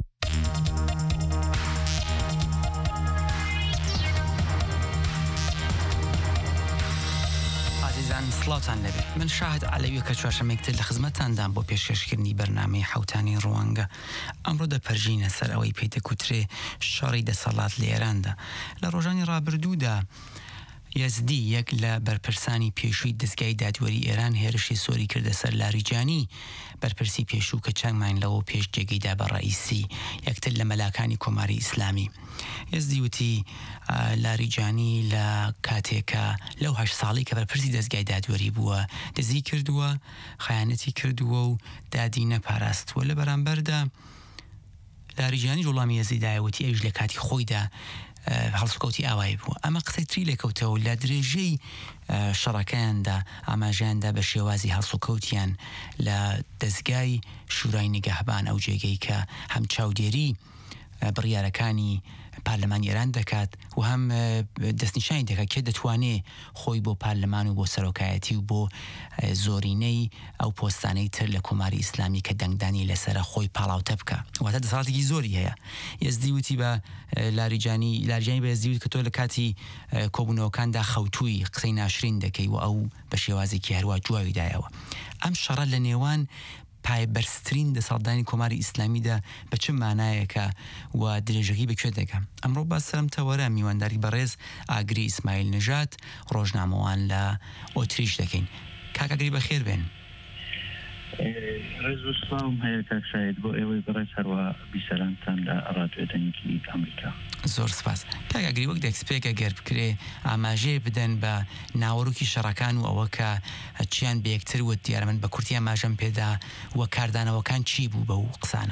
عزیزان سڵاتان لەبێ من شاهد عەلەویە کە چوارشەمێکتر لە خزمەتاندان بۆ پێشکەشکردنی بەرنامەی حوتانی ڕوانگە ئەمڕۆ دەپەرژینە سەر ئەوەی پێدەکوترێ شەڕی دەسەڵات لە ئێراندا لە ڕۆژانی ڕابردوودا یەزدی یەک لە بەرپرسانی پێشووی دەستگای دادوەری ئێران هێرشی سۆری کردە سەر لاریجانی بەرپرسی پێشوو کە چەندمان لەوە پێش جێگەیدا بە ڕئیسی یەکتر لە مەلاکانی کۆماری ئیسلامی یەزدی وتی لاریجانی لە کاتێکە لەو هەشت ساڵی کە بەرپرسی دەستگای دادوەری بووە دزی کردووە خەیانەتی کردووە و دادی نەپاراستووە لە بەرامبەردا لاریجانی وەڵامی یەزیدایەوەتی ئەویش لە کاتی خۆیدا هەڵسوکەوتی ئاوای بوو ئەمە قسەی تری لێکەوتەوە لە درێژەی شەڕەکەیاندا ئاماژیاندا بە شێوازی هەڵسوکەوتیان لە دەستگای شورای نیگەهبان ئەو جێگەی کە هەم چاودێری بڕیارەکانی پارلەمانی ئێران دەکات و هەم دەستنیشانی دەکات کێ دەتوانێت خۆی بۆ پارلەمان و بۆ سەرۆکایەتی و بۆ زۆرینەی ئەو پۆستانەی تر لە کۆماری ئیسلامی کە دەنگدانی لەسرە خۆی پاڵاوتە بکە واتە دەسەڵاتێکی زۆری هەیە یەزدی وتی بە لاریجانی لاریجانی بە یەزدی وتی کە تۆ لە کاتی کۆبوونەوەکاندا خەوتووی قسەی ناشرین دەکەی و ئەو بە شێوازێکی هەروە جواویدایەوە ئەم شەڕە لە نێوان پایبەرزترین دەسەڵاتدانی کۆماری ئیسلامیدا بە چ مانایەکە و درێژەکەی بەکوێ دەکەم ئەمڕۆ باس سەرمتەوەرە میوانداری بەڕێز ئاگری ئیسماعیل نژات ڕۆژنامەوان لە ئۆتریش دەکەین کاک ئاگری بەخێر بێن. ڕێز و سڵام هەیە کاک شاید بۆ ئێوەی بەڕێز هەروە بیسەرانتان لە ڕادیۆدەنگی ئەمریکا. زۆر سپاس کاک ئاگری وەک دەکسپێکە گەر بکرێ ئاماژێ بدەن بە ناوەڕووکی شەڕەکان و ئەوە کە چیان بە یەکتر وت دیارە من بە کورتی ئاماژەم پێدا وە کاردانەوەکان چی بوو بە و قسانە.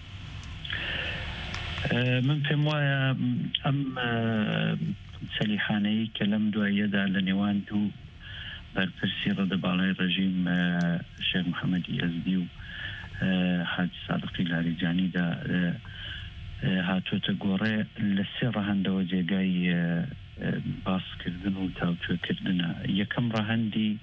من پێم وایە ئەم سەلیحانەی کە لەم دواییەدا لە نێوان دوو بەرپرسی ڕەدەباڵای ڕژیم شێخ محەممەدی یەزدی و حاجی سادقی لاریجانیدا هاتوۆتە گۆڕێ لە سێ ڕەهەندەوە جێگای باسکردن و تاوتوێکردنە یەکەم ڕەهەندی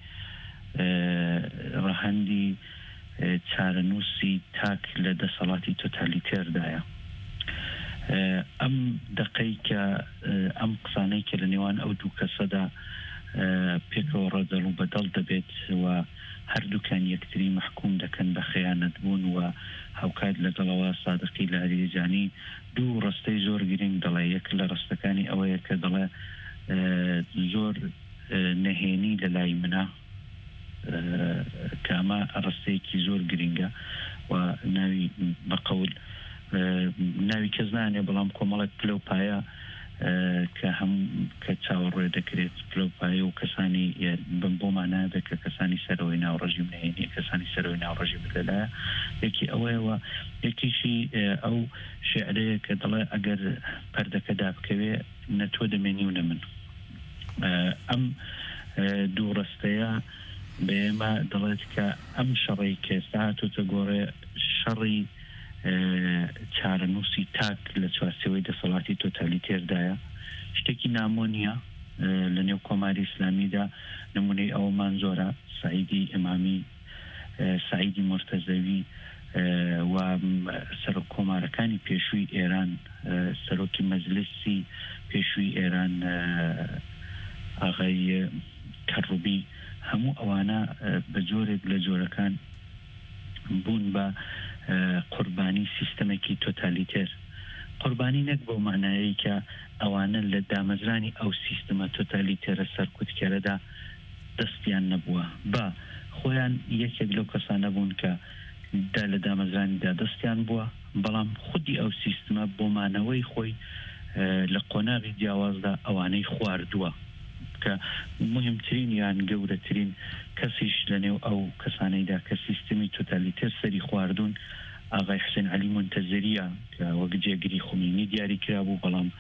ڕەهەندی چارەنووسی تاک لە دەسەڵاتی تۆتالیتێردایە ئەم دقەی کە ئەم قسانەی کە لە نێوان ئەو دوو کەسەدا پێکەوە ڕەدەڵ و بەدەڵ دەبێت و هەردووکان یەکتری محکوم دەکەن بە خەیانەت بوون و هاوکات لەگەڵەوە سادقی لاریجانی دوو ڕستەی زۆر گرنگ دەڵێ یەک لە ڕستەکانی ئەوەیە کە دەڵێ زۆر نەهێنی لە لای منە کە ئەمە ڕستەیەکی زۆر گرنگە و ناوی بەقەول ناوی کەس نانێ بەڵام کۆمەڵێک پلەپایە کە هەم کە چاوەڕێ دەکرێت پلۆپایی و کەسانی بم بۆمان نابێت کە کەسانی سەرەوەی ناو ڕژیم نهێنی کەسانی سەرەوەی ناو ڕژیم بدەلایە یەکی ئەوەیەوە یەکیشی ئەو شعرەیە کە دەڵێ ئەگەر پەردەکە دابکەوێ نەتۆ دەمێنی و نە من ئەم دوو ڕستەیە بێمە دەڵێت کە ئەم شەڕی کە ئێستا هاتووتە گۆڕێ شەڕی چارەنووسی تاک لە چوارچێوەی دەسەڵاتی تۆتالیتێردایە شتێکی نامۆ نییە لە نێو کۆماری ئیسلامیدا نمونەی ئەومان زۆرە سعیدی ئیمامی سعیدی مرتەزەوی و سەرۆک کۆمارەکانی پێشووی ئێران سەرۆکی مەجلیسی پێشووی ئێران ئاغای کەڕوبی هەموو ئەوانە بە جۆرێک لە جۆرەکان بوون بە قوربانی سیستەمێکی تۆتالیتێر قوربانی نەک بۆ معنایی کە ئەوانە لە دامەزرانی ئەو سیستەمە تۆتالیتێرە سەرکوتکێرەدا دەستیان نەبووە بە خۆیان یەکێک لەو کەسانە بوون کە دا لە دامەزرانیدا دەستیان بووە بەڵام خودی ئەو سیستەمە بۆ مانەوەی خۆی لە قۆناغی جیاوازدا ئەوانەی خواردووە کە مهمترین یان گەورەترین کەسیش لە نێو ئەو کەسانەیدا کە سیستمی تۆتالیتێر سەری خواردوون ئاغای حسێن عەلی مونتەزەریە کە وەک جێگری خومینی دیاری کرا بوو بەڵام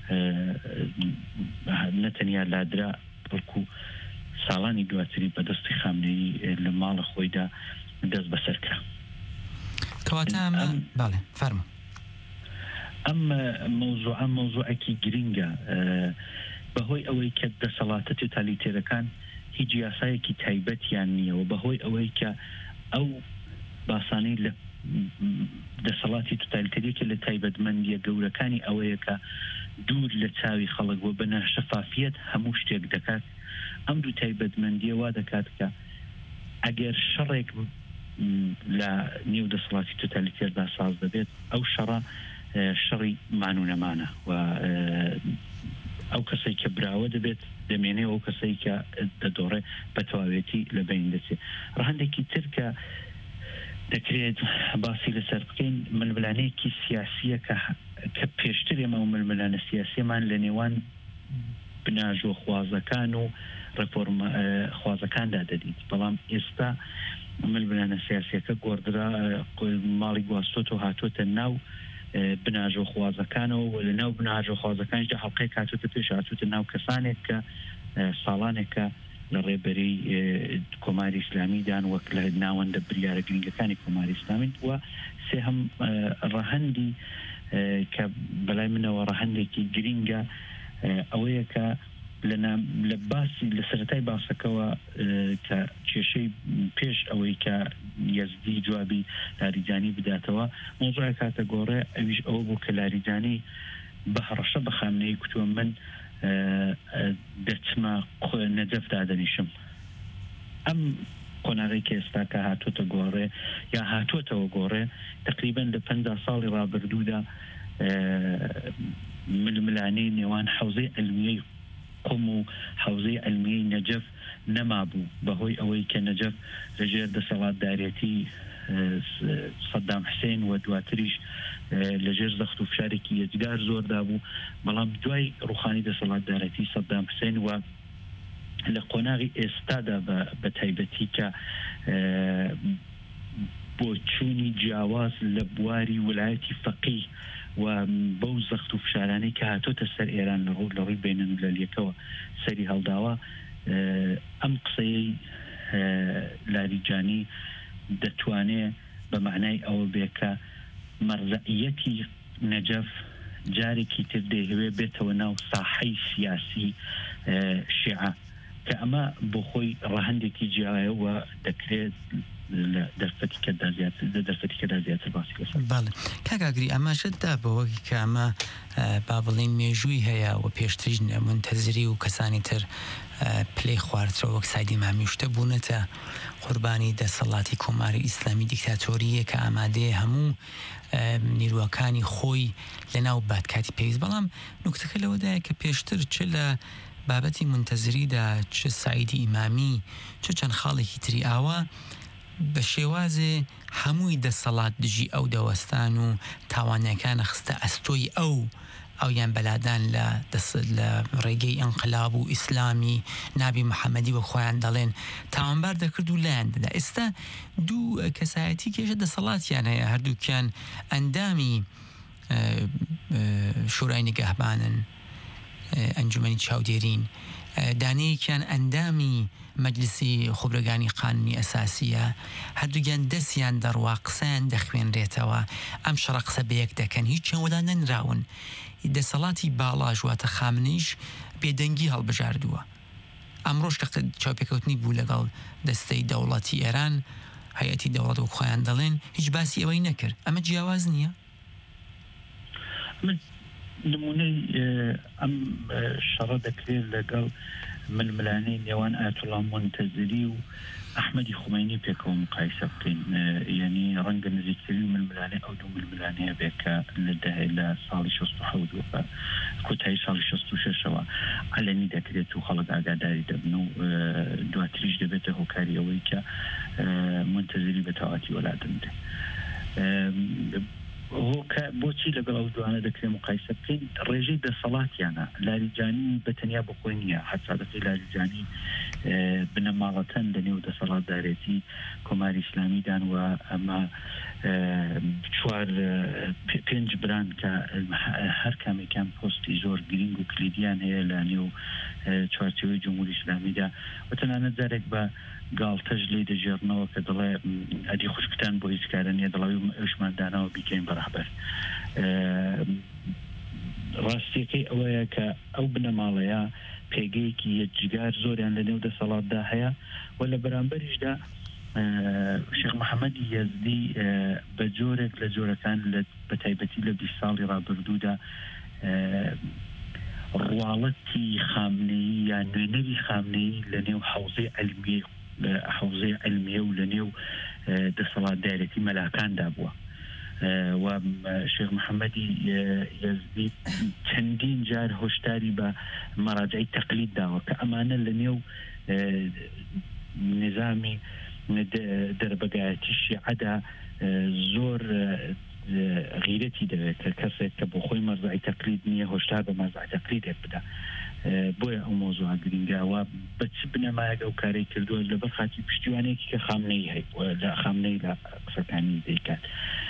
نەتەنیا لادرا بەڵکو ساڵانی دواتری بەدەستی خامنەیی لە ماڵە خۆیدا دەست بەسەر کرا کەواتە ئەمە باڵێ فەرمە ئەم مۆزوع مۆزوعێکی گرینگە بەهۆی ئەوەی کە دەسەڵاتە توتالیتێرەکان هیچ یاسایەکی تایبەتیان نییەوە بەهۆی ئەوەی کە ئەو باسانەی لە دەسەڵاتی توتالیتەریەکە لە تایبەتمەندیە گەورەکانی ئەوەیە کە دوور لە چاوی خەڵک بۆ بەنە شەفافیت هەموو شتێک دەکات ئەم دوو تایبەتمەندیە وا دەکات کە ئەگەر شەڕێک لە نێو دەسەڵاتی توتالیتێردا ساز دەبێت ئەو شەڕە شەڕی مانونەمانە و ئەو کەسەی کە براوە دەبێت دەمێنێ ئەو کەسەی کە دەدۆڕێ بە تەواوێتی لە بین دەچێت ڕەهەندێکی ترکە دەکرێت باسی لەسەر بکەین ململانەیەکی سیاسیە کە پێشتر ئێمە و ململانە سیاسیمان لە نێوان بناژۆ خوازەکان و ڕێفۆرم خوازەکاندا دەدیت بەڵام ئێستا ململانە سیاسیەکە گۆڕدرا ماڵی گواستۆت و هاتوۆتە ناو بناژۆ خوازەکانەوە و لە ناو بناژۆ خوازەکانیشدا هەڵقەی هاتوۆتە پێش هاتوۆتە ناو کەسانێک کە ساڵانێکە لە ڕێبەری کۆماری ئیسلامیدان وەک لە ناوەندە بریارە گرنگەکانی کۆماری ئیسلامی وە سێ هەم ڕەهەندی کە بەلای منەوە ڕەهەندێکی گرینگە ئەوەیە کە لە باسی لە سەرەتای باسەکەەوە کە کێشەی پێش ئەوەی کە یەزدی جوابی لاریجانی بداتەوە مۆزوعی کاتە گۆڕێ ئەویش ئەوە بوو کە لاریجانی بە هەڕەشە بە خامنەی کوتووە من دەچمە نەجەف دادەنیشم ئەم قۆناغی کە ئێستا کە هاتوۆتە گۆڕێ یا هاتوۆتەوە گۆڕێ تقریبەن لە پەنجا ساڵی ڕابردوودا ململانەی نێوان حوزەی علمیەی قم و حوزەی علمیەی نەجەف نەما بوو بەهۆی ئەوەی کە نەجەف لەژێر دەسەڵاتدارێتی سەدام حسێن و دواتریش لەژێر زەخت و فشارێکی یەجگار زۆردا بوو بەڵام دوای ڕوخانی دەسەڵاتدارەتی سەدام حسێن و لە قۆناغی ئێستادا بە تایبەتی کە بۆ چوونی جیاواز لە بواری ویلایەتی فەقیه و بەو زەخت و فشارانەی کە هاتۆتە سەر ئێران لە ڕوو لە ڕووی بینەملەلیەکەوە سەری هەڵداوە ئەم قسەی لاریجانی دەتوانێت بە معنای ئەوە بێ کە مەرجعیەتی نەجەف جارێکی تر دەیەوێت بێتەوە ناو ساحەی سیاسی شیعە کە ئەمە بۆ خۆی ڕەهەندێکی جیایەوە دەکرێت دەرفەتیکەدا زیاتر دەرفەتیکەدا زیاتر باسی لەسەر باڵێ کاکاگری ئەمەشتدا بەوەکی کە ئەمە با بڵێن مێژووی هەیە و پێشتریش منتەزری و کەسانی تر پلەی خواردرەوە وەک سایدی مامیشتە بوونەتە قوربانی دەسەڵاتی کۆماری ئیسلامی دیکتاتۆریە کە ئامادەیە هەموو نیروەکانی خۆی لە ناو بادکاتی پێویست بەڵام نوکتەکە لەوەدایە کە پێشتر چ لە بابەتی منتەزریدا چ سایدی ئیمامی چ چەند خاڵێکی تری ئاوا بە شێوازێ هەمووی دەسەڵات دژی ئەو دەوەستان و تاوانیەکانە خستە ئەستۆی ئەو ئەویان بەلادان لە لە ڕێگەی ئەنقلاب و ئیسلامی نابی محەممەدی وە خۆیان دەڵێن تاوانبار دەکرد و لایەن دەدا ئێستا دوو کەسایەتی کێشە دەسەڵاتیان هەیە هەردووکیان ئەندامی شورای نیگەهبانن ئەنجومەنی چاودێرین دانەیەکیان ئەندامی مەجلیسی خۆبرەگانی قانونی ئەساسیە هەردووگیان دەستیان دەڕوا قسەیان دەخوێنرێتەوە ئەم شەڕە قسە بەیەک دەکەن هیچ چەوەدا نەنراون دەسەڵاتی باڵاژ واتە خامنەیش بێدەنگی هەڵبژاردووە ئەمڕۆژ کە چاوپێکەوتنی بوو لەگەڵ دەستەی دەوڵەتی ئێران هەیەتی دەوڵەت و خۆیان دەڵێن هیچ باسی ئەوەی نەکرد ئەمە جیاواز نییە نمونەی ئەم شەڕە دەکرێت لەگەڵ ململانەی نێوان ئایەتوڵا مونتەزری و ئەحمەدی خومەینی پێکەوە مقایسە بکەین یعنی ڕەنگە نزیکترین ململانەی ئەو دوو ململانەیە بێ کە لە ساڵی شەست و حەوت و کۆتایی ساڵی شەست و شەشەوە عەلەنی دەکرێت و خەڵک ئاگاداری دەبن و دواتریش دەبێتە هۆکاری ئەوەی کە مونتەزری بە تەواتی وەلادەن دێ بۆچی لەگەڵ ئەو دوانە دەکرێت مقایسە بکەین ڕێژەی دەسەڵاتیانە لاریجانی بەتەنیا بخۆی نییە حەسادەتی لاریجانی بنەماڵەتەن لەنێو دەسەڵاتدارێتی کۆماری ئیسلامیدان و ئەمە چوار پێنج بران کە هەر کامێکیان پۆستی زۆر گرنگ و کلیدیان هەیە لە نێو چوارچێوەی جمهوری ئیسلامیدا و تەنانەت جارێک بە گاڵتەش لێ دەژێڕنەوە کە دەڵێ ئەدی خوشکتان بۆ هیچ کارە نییە دەڵاوی ئەوشماندانەوە بیکەین بە ڕەهبەر ڕاستیەکەی ئەوەیە کە ئەو بنەماڵەیە پێگەیەکی یەکجگار زۆریان لە نێو دەسەڵاتدا هەیە و لە بەرامبەریشدا شێخ محەممەدی یەزدی بە جۆرێک لە جۆرەکان بە تایبەتی لە بیست ساڵی ڕابردوودا ڕواڵەتی خامنەیی یا نوێنەری خامنەیی لە نێو حوزەی علمیە حوزەی علمیە و لە نێو دەسەڵاتدارەتی مەلاکاندا بووە و شێخ محەممەدی یەزدی چەندین جار هۆشداری بە مەراجعی تەقلید داوە کە ئەمانە لە نێو نظامی دەربەگایەتی شیعەدا زۆر غیرەتی دەوێت کە کەسێک کە بۆ خۆی مەرزعی تەقلید نییە هۆشدار بە مەرزعی تەقلیدێک بدا بۆیە ئەو مۆزوع گرنگاوە بە چ بنەمایەک ئەو کارەی کردووە لەبەر خاتی پشتیوانێکی کە خامنەی هەیە لە خامنەی لە قسەکانی دەیکات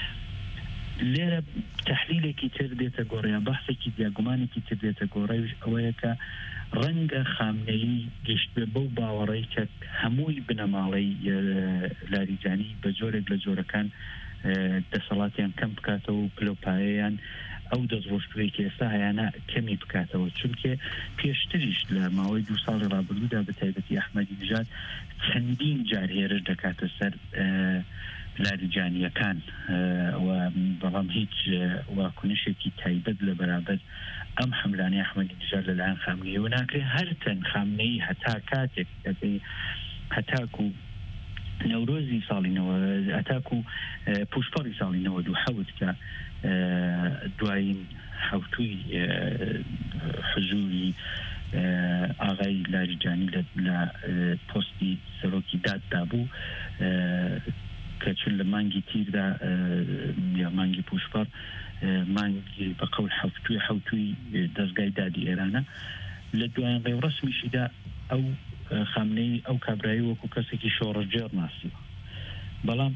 لێرە تحلیلێکی تر دێتە گۆڕیان بەحسێکی دیاگومانێکی تر دێتە گۆڕی ئەوەیە کە ڕەنگە خامنەیی گەشت بێ بەو باوەڕەی کە هەمووی بنەماڵەی لاریجانی بە جۆرێک لە جۆرەکان دەسەڵاتیان کەم بکاتەوە و پلۆپایەیان ئەو دەستڕۆشتوەیەکی ئێستا هەیەە کەمی بکاتەوە چونکە پێشتریش لە ماوەی دو ساڵی ڕابردوودا بە تایبەتی ئەحمەدی نژاد چەندین جار هێرش دەکاتە سەر لاریجانیەکان و بەڵام هیچ واکنشێکی تایبەت لە بەرابەر ئەم حملانەی ئەحمەدی نژاد لەلایەن خامنەیەوە ناکرێت هەرچەند خامنەی هەتا کاتێک هەتاکو نەورۆزی ساڵینەوە ئەتاکو پوشپەڕی ساڵینەوە دوو حەوت کە دوایین حوتوی حزوری ئاغای لاریجانی لە پۆستی سەرۆکی داددا بوو کە چون لە مانگی تیردا یا مانگی پوشپەڕ مانگی بە قەول حوتوی حوتوی دەستگای دادی ئێرانە لە دوایین ڕێوڕەسمیشیدا ئەو خامنەی ئەو کابرایی وەکو کەسێکی شۆڕەجێڕ ناسیوە بەڵام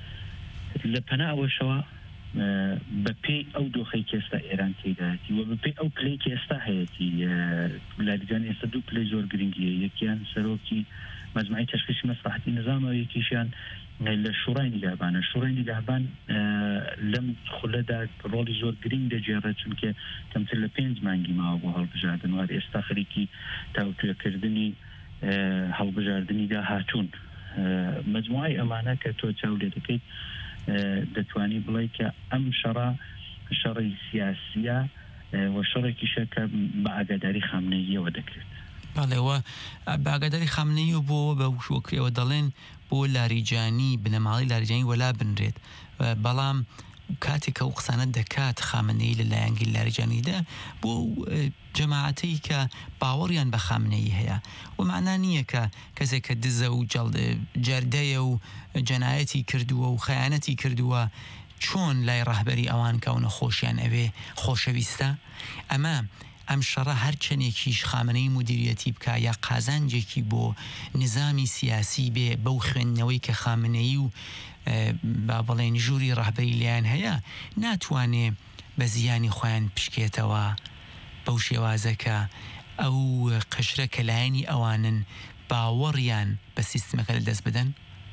لە پەنا ئەوەشەوە بە پێی ئەو دۆخەی ئێستا ئێران تێداەتی و بە پێی ئەو پلەی ئێستا هەیەی لاریجان ئێستا دوو پلەی زۆر گرنگیە یەکیان سەرۆکی مەجموعی تەشخیصی مەسلحەتی نظامەوە یەکیشیان لە شوڕای نیگهبانە شوڕای نیگهبان لەم خولەدا ڕۆڵی زۆر گرنگ دەجێڕێت چونکە کەمتر لە پێنج مانگی ماوە بۆ هەڵبژاردن وار ئێستا خەریکی تاوتوێکردنی هەڵبژاردننیدا هاتوون مجموعی ئەمانە کە تۆ چاو لێ دەکەیت دەتوانی بڵێ کە ئەم شەڕا شەڕی سیاسیە و شەڕێکی شەکە بە ئاگاداری خامنەییەوە دەکرێت باڵێەوە باگەداری خامنەی و بۆ بە وشۆکرێەوە دەڵێن بۆ لاریجانی بنەماڵی لاریجانی وەلا بنرێت بەڵام کاتێکە و قسانە دەکات خامنەی لە لایەنگی لاریجانیدا بۆ جەماعەتەی کە باوەڕیان بە خامنەی هەیە و معنا نییە کە کەسێک کە دزە و جەردەیە و جەنایەتی کردووە و خەیانەتی کردووە چۆن لای ڕەهبەری ئەوان کەونە خۆشیان ئەوێ خۆشەویستە ئەمە ئەم شەڕە هەر چەندێکیش خامنەی مدیریەتی بکە یا قازانجێکی بۆ نظامی سیاسی بێ بەو خوێندنەوەی کە خامنەی و با بڵێن ژووری ڕەهبەری لیان هەیە ناتوانێ بە زیانی خۆیان پشکێتەوە بەو شێوازەکە ئەو قشرە کە لایەنی ئەوانن باوەڕیان بە سیستمەکە لە دەست بدەن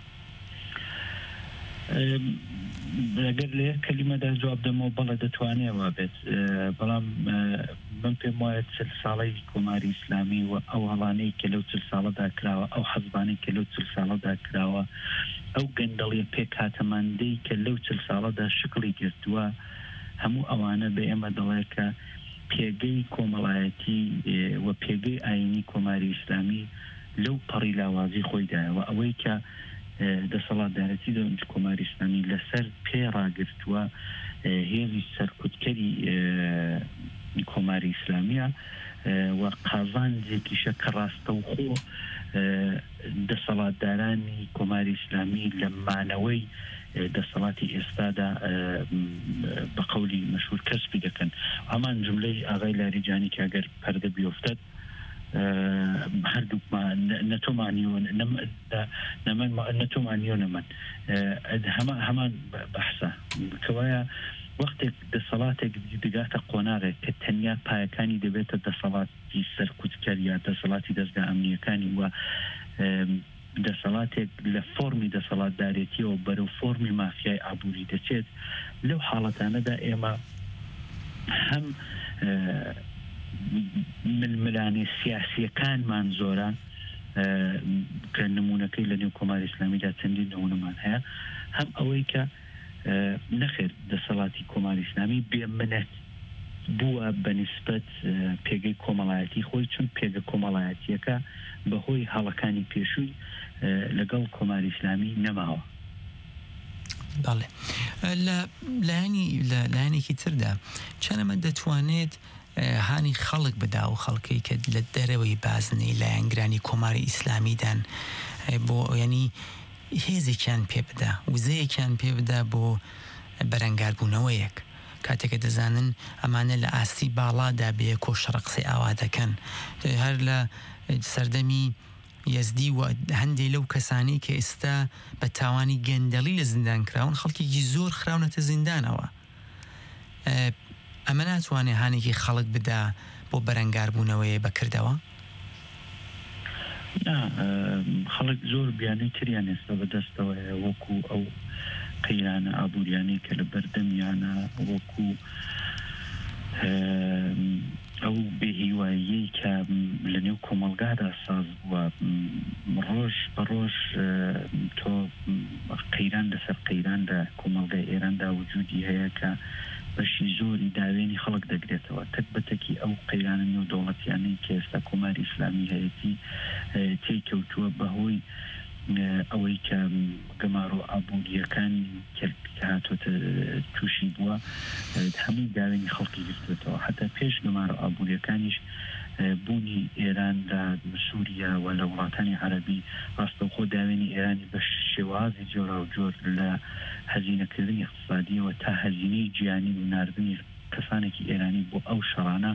ئەگەر لە یەک کەلیمەدا جواب دەمەوە بەڵێ دەتوانێەوە بێت بەڵام من پێم وایە چل ساڵی کۆماری ئیسلامی و ئەو هەڵانەی کە لەو چل ساڵەدا کراوە ئەو حەزبانەی کە لەو چل ساڵەدا کراوە ئەو گەندەڵی پێک هاتەماندەی کە لەو چل ساڵەدا شکڵی گرتووە هەموو ئەوانە بە ئێمە دەڵێ کە پێگەی کۆمەڵایەتی و پێگەی ئاینی کۆماری ئیسلامی لەو پەڕی لاوازی خۆیدایەوە ئەوەی کە دەسەڵاتدارەتی دەنج کۆماری ئیسلامی لەسەر پێ ڕاگرتووە هێزی سەرکوتکەری کۆماری ئیسلامیە و قازانجێکیشە کە ڕاستەوخۆ دەسەڵاتدارانی کۆماری ئیسلامی لە مانەوەی دەسەڵاتی ئێستادا بە قەولی مەشهور کەسبی دەکەن هەمان جملەی ئاغای لاریجانی کە ئەگەر پەردە بیفتد هەردووکمان نەتۆمانیۆ نەتۆمانیۆ نەمەن هەمان بەحسە کەوایە وەختێک دەسەڵاتێک دەگاتە قۆناغێک کە تەنیا پایەکانی دەبێتە دەسەڵاتی سەرکوتکەر یا دەسەڵاتی دەستگا ئەمنیەکانی وە دەسەڵاتێک لە فۆرمی دەسەڵاتدارێتیەوە بەرەو فۆرمی مافیای ئابووری دەچێت لەو حاڵەتانەدا ئێمە هەم ململانێ سیاسیەکانمان زۆرە کە نمونونەکەی لە نێو کۆماری ئیسلامیدا چەندین نمونەمان هەیە هەم ئەوەی کە نەخێر دەسەڵاتی کۆماری ئیسلامی بێمنەت بووە بەنسبەت پێگەی کۆمەڵایەتی خۆی چون پێگە کۆمەڵایەتیەکە بەهۆی هەڵەکانی پێشووی لەگەڵ کۆماری ئیسلامی نەماوە. بەڵێ لە لایانی لە لایەنێکی تردا چەنەمە دەتوانێت هانی خەڵک بدا و خەڵکەی کە لە دەرەوەی بازنەی لایەنگرانی کۆماری ئیسلامیدان بۆ ینی هێزێکیان پێ بدا وزەیەکیان پێ بدا بۆ بەرەنگاربوونەوەیەک کاتێکە دەزانن ئەمانە لە ئاستی باڵادا بێ کۆشەڕقسی ئاوا دەکەن هەر لە سەردەمی یەزدی و هەندێک لەو کەسانی کە ئێستا بە تاوانی گەندەڵی لە زیندان کراون خەڵکێکی زۆر خراونەتە زیندانەوە ئەمە ناتوانێت هانێکی خەڵک بدا بۆ بەرەنگاربوونەوەی بەکردەوە؟ خەڵک زۆر بیانەی تریان ئێستا بەدەستەوە وەکو ئەو قەیرانە ئابووریانەی کە لە بەردەمیانە وەکو ئەو بێهیوایی کە لە نێو کۆمەلگادا ساز بووە ڕۆژ بە ڕۆژ تۆ قەیران لەسەر قەیراندا کۆمەلگای ئێراندا وجودی هەیە کە بەشی زۆری داوێنی خەڵک دەگرێتەوە تەک بەتەکی ئەو قەیرانە نێو دەوڵەتیانەی کە ئێستا کۆماری ئیسلامی هەیەتی تێکەوتووە بەهۆی ئەوەی کە گەمارۆ ئابووریەکانی هاتوۆتە تووشی بووە هەمووی داوێنی خەڵکی گرتوێتەوە حتا پێش گەمارۆ ئابووریەکانیش بوونی ئێران لە سووریا و لە وڵاتانی عەرەبی ڕاستەوخۆ داوێنی ئێرانی بە شێوازی جۆرا و جۆر لە هەزینەکردنی اقتصادیەوە تا هەزینەی گیانی و ناردنی کەسانێکی ئێرانی بۆ ئەو شەڕانە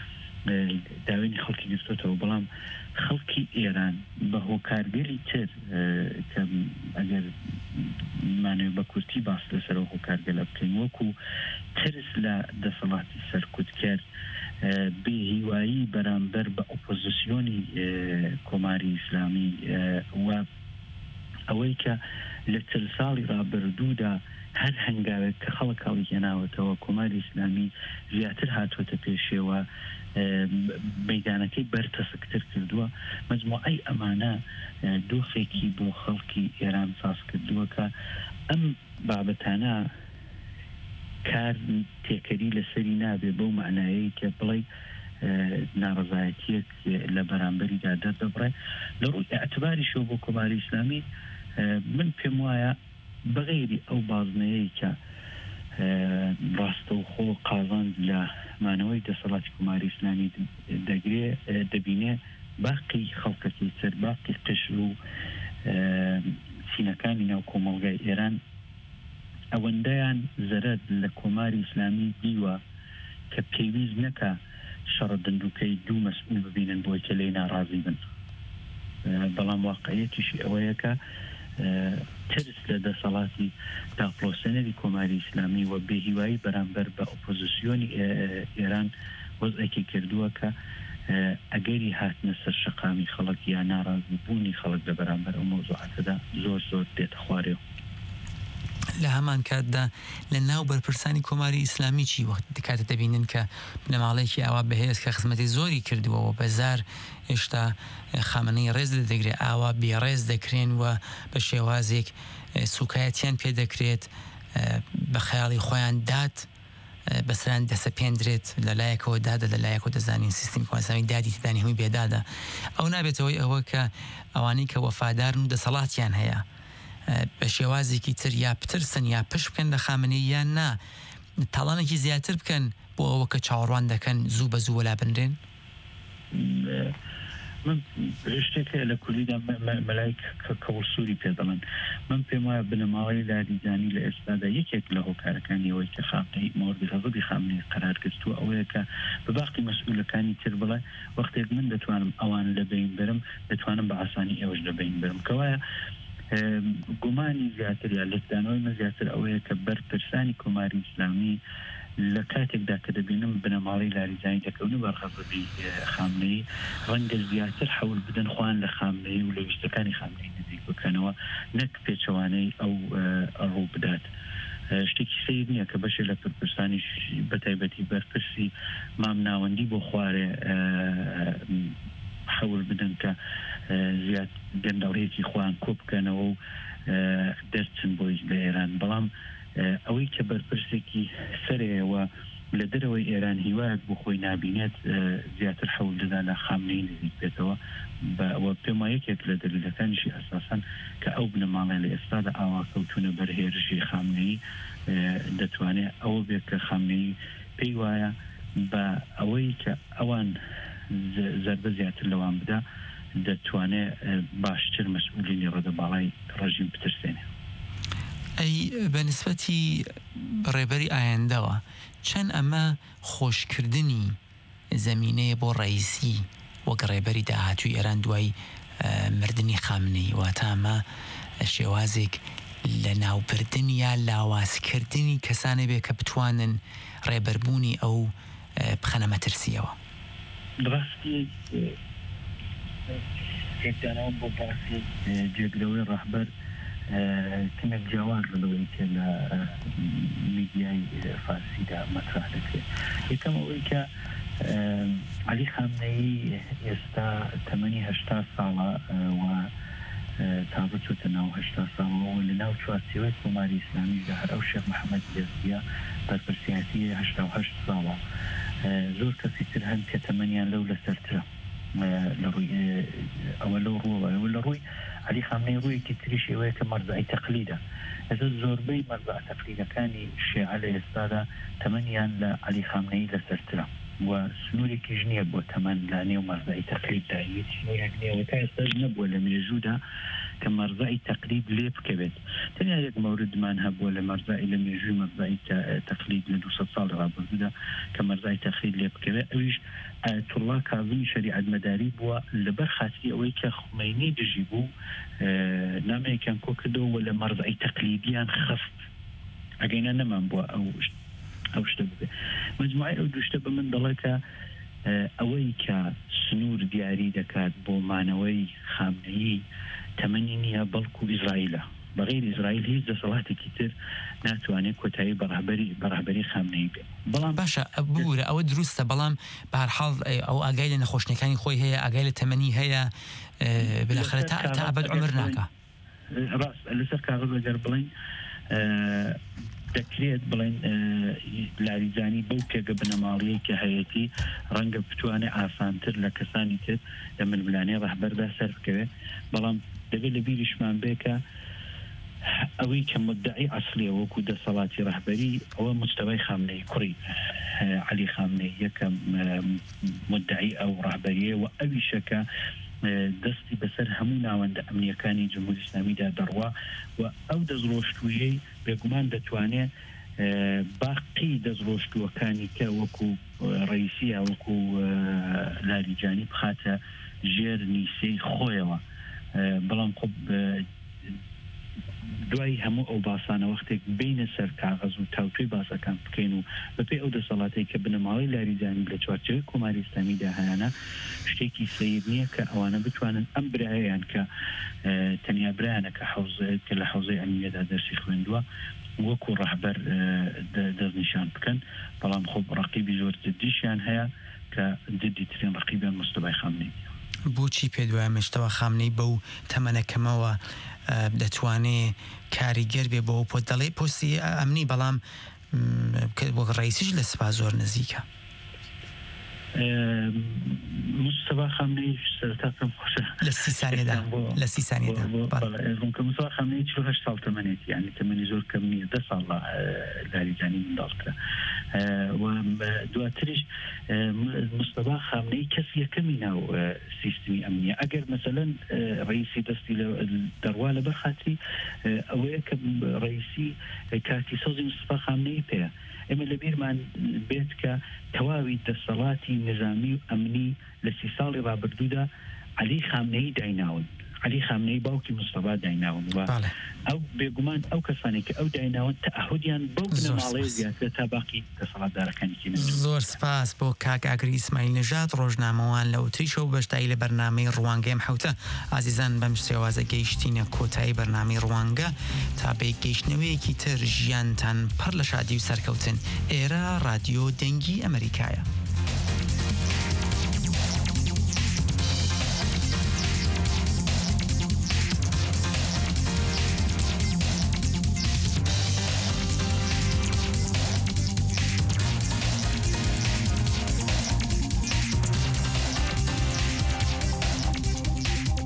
داوێنی خەڵکی گرتوێتەوە بەڵام خەڵکی ئێران بە هۆکارگەری تر کە ئەگەر مانێ بە کورتی باس لەسەرەوە هۆکارگەلە بکەین وەکو ترس لە دەسەڵاتی سەرکوتکرد بێهیوایی بەرامبەر بە ئۆپۆزیسیۆنی کۆماری ئیسلامی و ئەوەی کە لە چل ساڵی ڕابردوودا هەر هەنگاوێک کە خەڵک هەڵی هێناوەتەوە کۆماری ئیسلامی زیاتر هاتوۆتە پێشێوە مەیدانەکەی بەرتەسکتر کردووە مەجموعەی ئەمانە دۆخێکی بۆ خەڵکی ئێران ساز کردووە کە ئەم بابەتانە کار تێکەری لەسەری نابێ بەو معنایەی کە بڵێ ناڕزایەتیەک لە بەرامبەریدا دەردەبڕێ لە ڕووی ئەعتباریشەوە بۆ کۆماری ئیسلامی من پێم وایە بەغێری ئەو بازنەیەی کە ڕاستەوخۆ قازاند لە مانەوەی دەسەڵاتی کۆماری ئیسلامی دەگرێ دەبینێ باقی خەڵکەکەی سەر باقی قشر و سینەکانی ناو کۆمەڵگای ئێران ئەوەندەیان زەرەر لە کۆماری ئیسلامی دیوە کە پێویست نەکە شەڕە دندووکەی دوو مەسئول ببینن بۆی کە لێی ناڕازی بن بەڵام واقعیەتیشی ئەوەیە کە ترس لە دەسەڵاتی داپڵۆسەنەری کۆماری ئیسلامی و بێهیوایی بەرامبەر بە ئۆپۆزیسیۆنی ئێران وەزعێکی کردووە کە ئەگەری هاتنە سەر شەقامی خەڵک یا ناڕازی بوونی خەڵک لە بەرامبەر ئەو مۆزوعاتەدا زۆر زۆر دێتە خوارێەوە لە هەمان کاتدا لە ناو بەرپرسانی کۆماری ئیسلامی چی وەخت دکاتە دەبینن کە بنەماڵەیەکی ئاوا بەهێز کە خزمەتی زۆری کردووەوە بەزار هێشتا خامنەی ڕێز دەدەگرێت ئاوا بێڕێز دەکرێن و بە شێوازێک سوکایەتیان پێ دەکرێت بە خەیاڵی خۆیان دات بەسران دەسە پێندرێت لە لایەکەوە دادا لە لایەکەوە دەزانین سیستمی کۆمەرسامی دادی تدانی هەمووی بێدادا ئەو نابێتەوەی ئەوە کە ئەوانەی کە وەفادارن و دەسەڵاتیان هەیە بە شێوازێکی تر یا پترسن یا پشت بکەن لە خامنەی یان نا تاڵانێکی زیاتر بکەن بۆ ئەوە کە چاوەڕوان دەکەن زوو بە زوو وەلا بنرێن من شتێکە لە کولیدا مەلای کەوڵ سووری پێ دەڵێن من پێم وایە بنەماڵەی لاریزانی لە ئێستادا یەکێک لە هۆکارەکانی ئەوەی کە خاقەی مۆردی غەزەبی خامنەی قەرار گرتووە ئەوەیە کە بە باقی مەسئولەکانی تر بڵێ وەختێک من دەتوانم ئەوان لە بین برم دەتوانم بە ئاسانی ئێوەش لە بین برم کەوایە گومانی زیاتر یا لەدانەوەی مە زیاتر ئەوەیە کە بەرپرسانی کۆماری ئیسلامی لە کاتێکدا کە دەبینم بنەماڵی لاریزانی دەکەون و بەرخەزبی خامنەی ڕەنگە زیاتر حەول بدەن خوان لە خامنەی و لە ویستەکانی خامنەی نزیک بکەنەوە نەک پێچەوانەی ئەو ڕوو بدات. شتێکی سیر نییە کە بەشێ لە پرپرسانی بەتایبەتی بەرپرسی مام ناوەندی بۆ خوارێ حەول بدەن کە زیات گەندەڵەیەکی خوان کۆ بکەنەوە و دەرچن بۆی لە ئێران. بەڵام ئەوەی کە بەرپرسێکی سەرەوە لە دەرەوەی ئێران هیوایەک بۆ خۆی نابینێت زیاتر حەول دەدا لە خامنەی نزیک بێتەوە. بەوە پێم وایە یەکێک لە دەلیلەکانیشی ئەساساً کە ئەو بنەماڵە لە ئێستادا ئاواکەوتونە بەرهێرشی خامنەی دەتوانێت ئەوە بێت کە خامنەی پێی وایە بە ئەوەی کە ئەوان زەربە زیاتر لەوان بدا دەتوانێت باشتر مەسئولینی ڕێدەباڵای ڕژیم بترسێنێ. ئەی بەنسبەتی ڕێبەری ئایندەوە چەند ئەمە خۆشکردنی زەمینەیە بۆ ڕئیسی وەک ڕێبەری داهاتووی ئێران دوای مردنی خامنەی واتە ئەمە شێوازێک لە ناوبردن یا لاوازکردنی کەسانە بێ کە بتوانن ڕێبەربوونی ئەو بخەنە مەترسیەوە. ڕاستی یەکدانەوە بۆ باسی جێگرەوەی ڕەهبەر کەمێک جیاواز لەوەی کە لە میدیای فارسیدا مەطرح دەکرێت. یەکەم ئەوەی کە عەلی خامنەی ئێستا تەمەنی هەشتا ساڵە و تابە چۆتە ناو هەشتا ساڵەوە لە ناو چوارچێوەی کۆماری ئیسلامیدا هەر ئەو شێخ محەممەد یەزدیە بەرپرسیاتی هەشتا و هەشت ساڵە. زۆر کەسی تر هەن کە تەمەنیان لەو لەسەرترە لە ڕووی ئەوە لەو ڕووەوە لە ڕووی عەلی خامنەی ڕوویەکی تریش ئەوەیە کە مەرجعی تەقلیدە. ئێستا زۆربەی مەرجع تەقلیدەکانی شیعە لە ئێستادا تەمەنیان لە عەلی خامنەی لەسەرترە و سنوورێکیش نییە بۆ تەمەن لە نێو مەرجعی تەقلیددا. هیچ سنوورێک نییە تا ئێستاش نەبووە لە مێژوودا کە مەرجعی تەقلید لێ بکەوێت. تەنیا یەک مەوردمان هەبووە لە مەرجعی لە مێژووی مەرجعی تەقلید لە دووسەد ساڵ ڕابردوودا کە مەرجعی تەقلید لێ بکەوێت. ئەویش ئایەتوڵڵا کاظمی شەریعەتمەداری بووە لەبەر خاتری ئەوەی کە خومەینی دژی بوو نامەیەکیان کۆ کردەوە لە مەرجعی تەقلیدیان خەفت ئەگەینە نەمان بووە ئەو ئەو شتە ببێ. مجموعی ئەو دوشتە بە من دەڵێ کە ئەوەی کە سنوور دیاری دەکات بۆ مانەوەی خامنەیی تەمەنی نییە بەڵکو ئیزرائیلە. بەغیر ئیزرائیل هیچ دەسەڵاتێکی تر ناتوانێت کۆتایی بەڕەهبەری خامنەی بێت. بەڵام باشە بورە ئەوە دروستە، بەڵام بەهەرحاڵ ئەو ئاگای لە نەخۆشنەکانی خۆی هەیە، ئاگای لە تەمەنی هەیە، بلاخرە تا تا ئەبەد عومر ناکە. ڕاست لەسەر کاغذ ئەگەر بڵین دەکرێت بڵێن لاریزانی بەو پێگە بنەماڵیەی کە هەیەی ڕەنگە بتوانێت ئاسانتر لە کەسانی تر لە ململانەی ڕەهبەردا سەر بکەوێت. بەڵام دەبێت لە بیریشمان بێکە ئەوەی کە مدعی ئەسلیە وەکو دەسەڵاتی ڕەهبەری ئەوە مستەوای خامنەی کوڕی عەلی خامنەی یەکەم مدعی ئەو ڕەهبەریە و ئەویشەکە دەستی بەسەر هەموو ناوەندە ئەمنیەکانی جمهوری ئیسلامیدا دەڕوا و ئەو دەستڕۆشتوویەی بێگومان دەتوانێت باقی دەستڕۆشتووەکانی کە وەکو ڕئیسیە وەکو لاریجانی بخاتە ژێر نیسەی خۆیەوە. بەڵام خۆ دوای هەموو ئەو باسانە وەختێک بینە سەر کاغەز و تاوتوی باسەکان بکەین و بەپێی ئەو دەسەڵاتی کە بنەماڵی لاریجانی لە چوارچێوەی کۆماری ئیسلامیدا هەیەە شتێکی سەیر نییە کە ئەوانە بتوانن ئەم برایەیان کە تەنیا برایانە کە حوزەیە کە لە حوزەی ئەمنیەتدا دەرسی خوێندووە وەکو ڕەهبەر دەستنیشان بکەن. بەڵام خۆ ڕەقیبی زۆر جدیشیان هەیە کە جدیترین ڕەقیبیان مستەفای خامنەی. بۆچی پێ دوایە مشتەوە خامنەی بەو تەمەنەکەمەوە دەتوانێت کاریگەر بێ بۆ پۆ دەڵێ پۆستی ئەمنی، بەڵام وەک ڕئیسیش لە سوپا زۆر نزیکە. مستەفا خامنەی سەرەتا پێم خۆشە لە سی سانیەدا لە سی سانیەدا کە مستەفا خامنەی چل و هەشت ساڵ تەمەنێتی، یعنی تەمەنی زۆر کەم نییە، دە ساڵ لاریجانی منداڵترە. و دواتریش مستەفا خامنەی کەس یەکەمی ناو سیستمی ئەمنیە. ئەگەر مەسەلەن ڕئیسی دەستی دەڕوا لەبەر خاتری ئەوەیە کە ڕئیسی کاتی سەوزی مستەفا خامنەی پێە. ئێمە لەبیرمان بێت کە تەواوی دەسەڵاتی نظامی و ئەمنی لە سی ساڵی ڕابردوودا عەلی خامنەی دایناون. علی خامنەی باوکی مستەفا دایناون و ئەو بێگومان ئەو کەسانی کە ئەو دایناون تەعهودیان بەو بنەماڵەیە زیاتر تا باقی دەسەڵاتدارەکانی زۆر سپاس بۆ کاک ئاگری ئیسماعیل نژاد ڕۆژنامەوان لە ئوتریشە و بەشداری لە بەرنامەی ڕوانگەی حوتە ئازیزان بەم شێوازە گەیشتینە کۆتایی بەرنامەی ڕوانگە تا بێ گەیشتنەوەیەکی تر ژیانتان پڕ لە شادی و سەرکەوتن ئێرە رادیۆ دەنگی ئەمریکایە.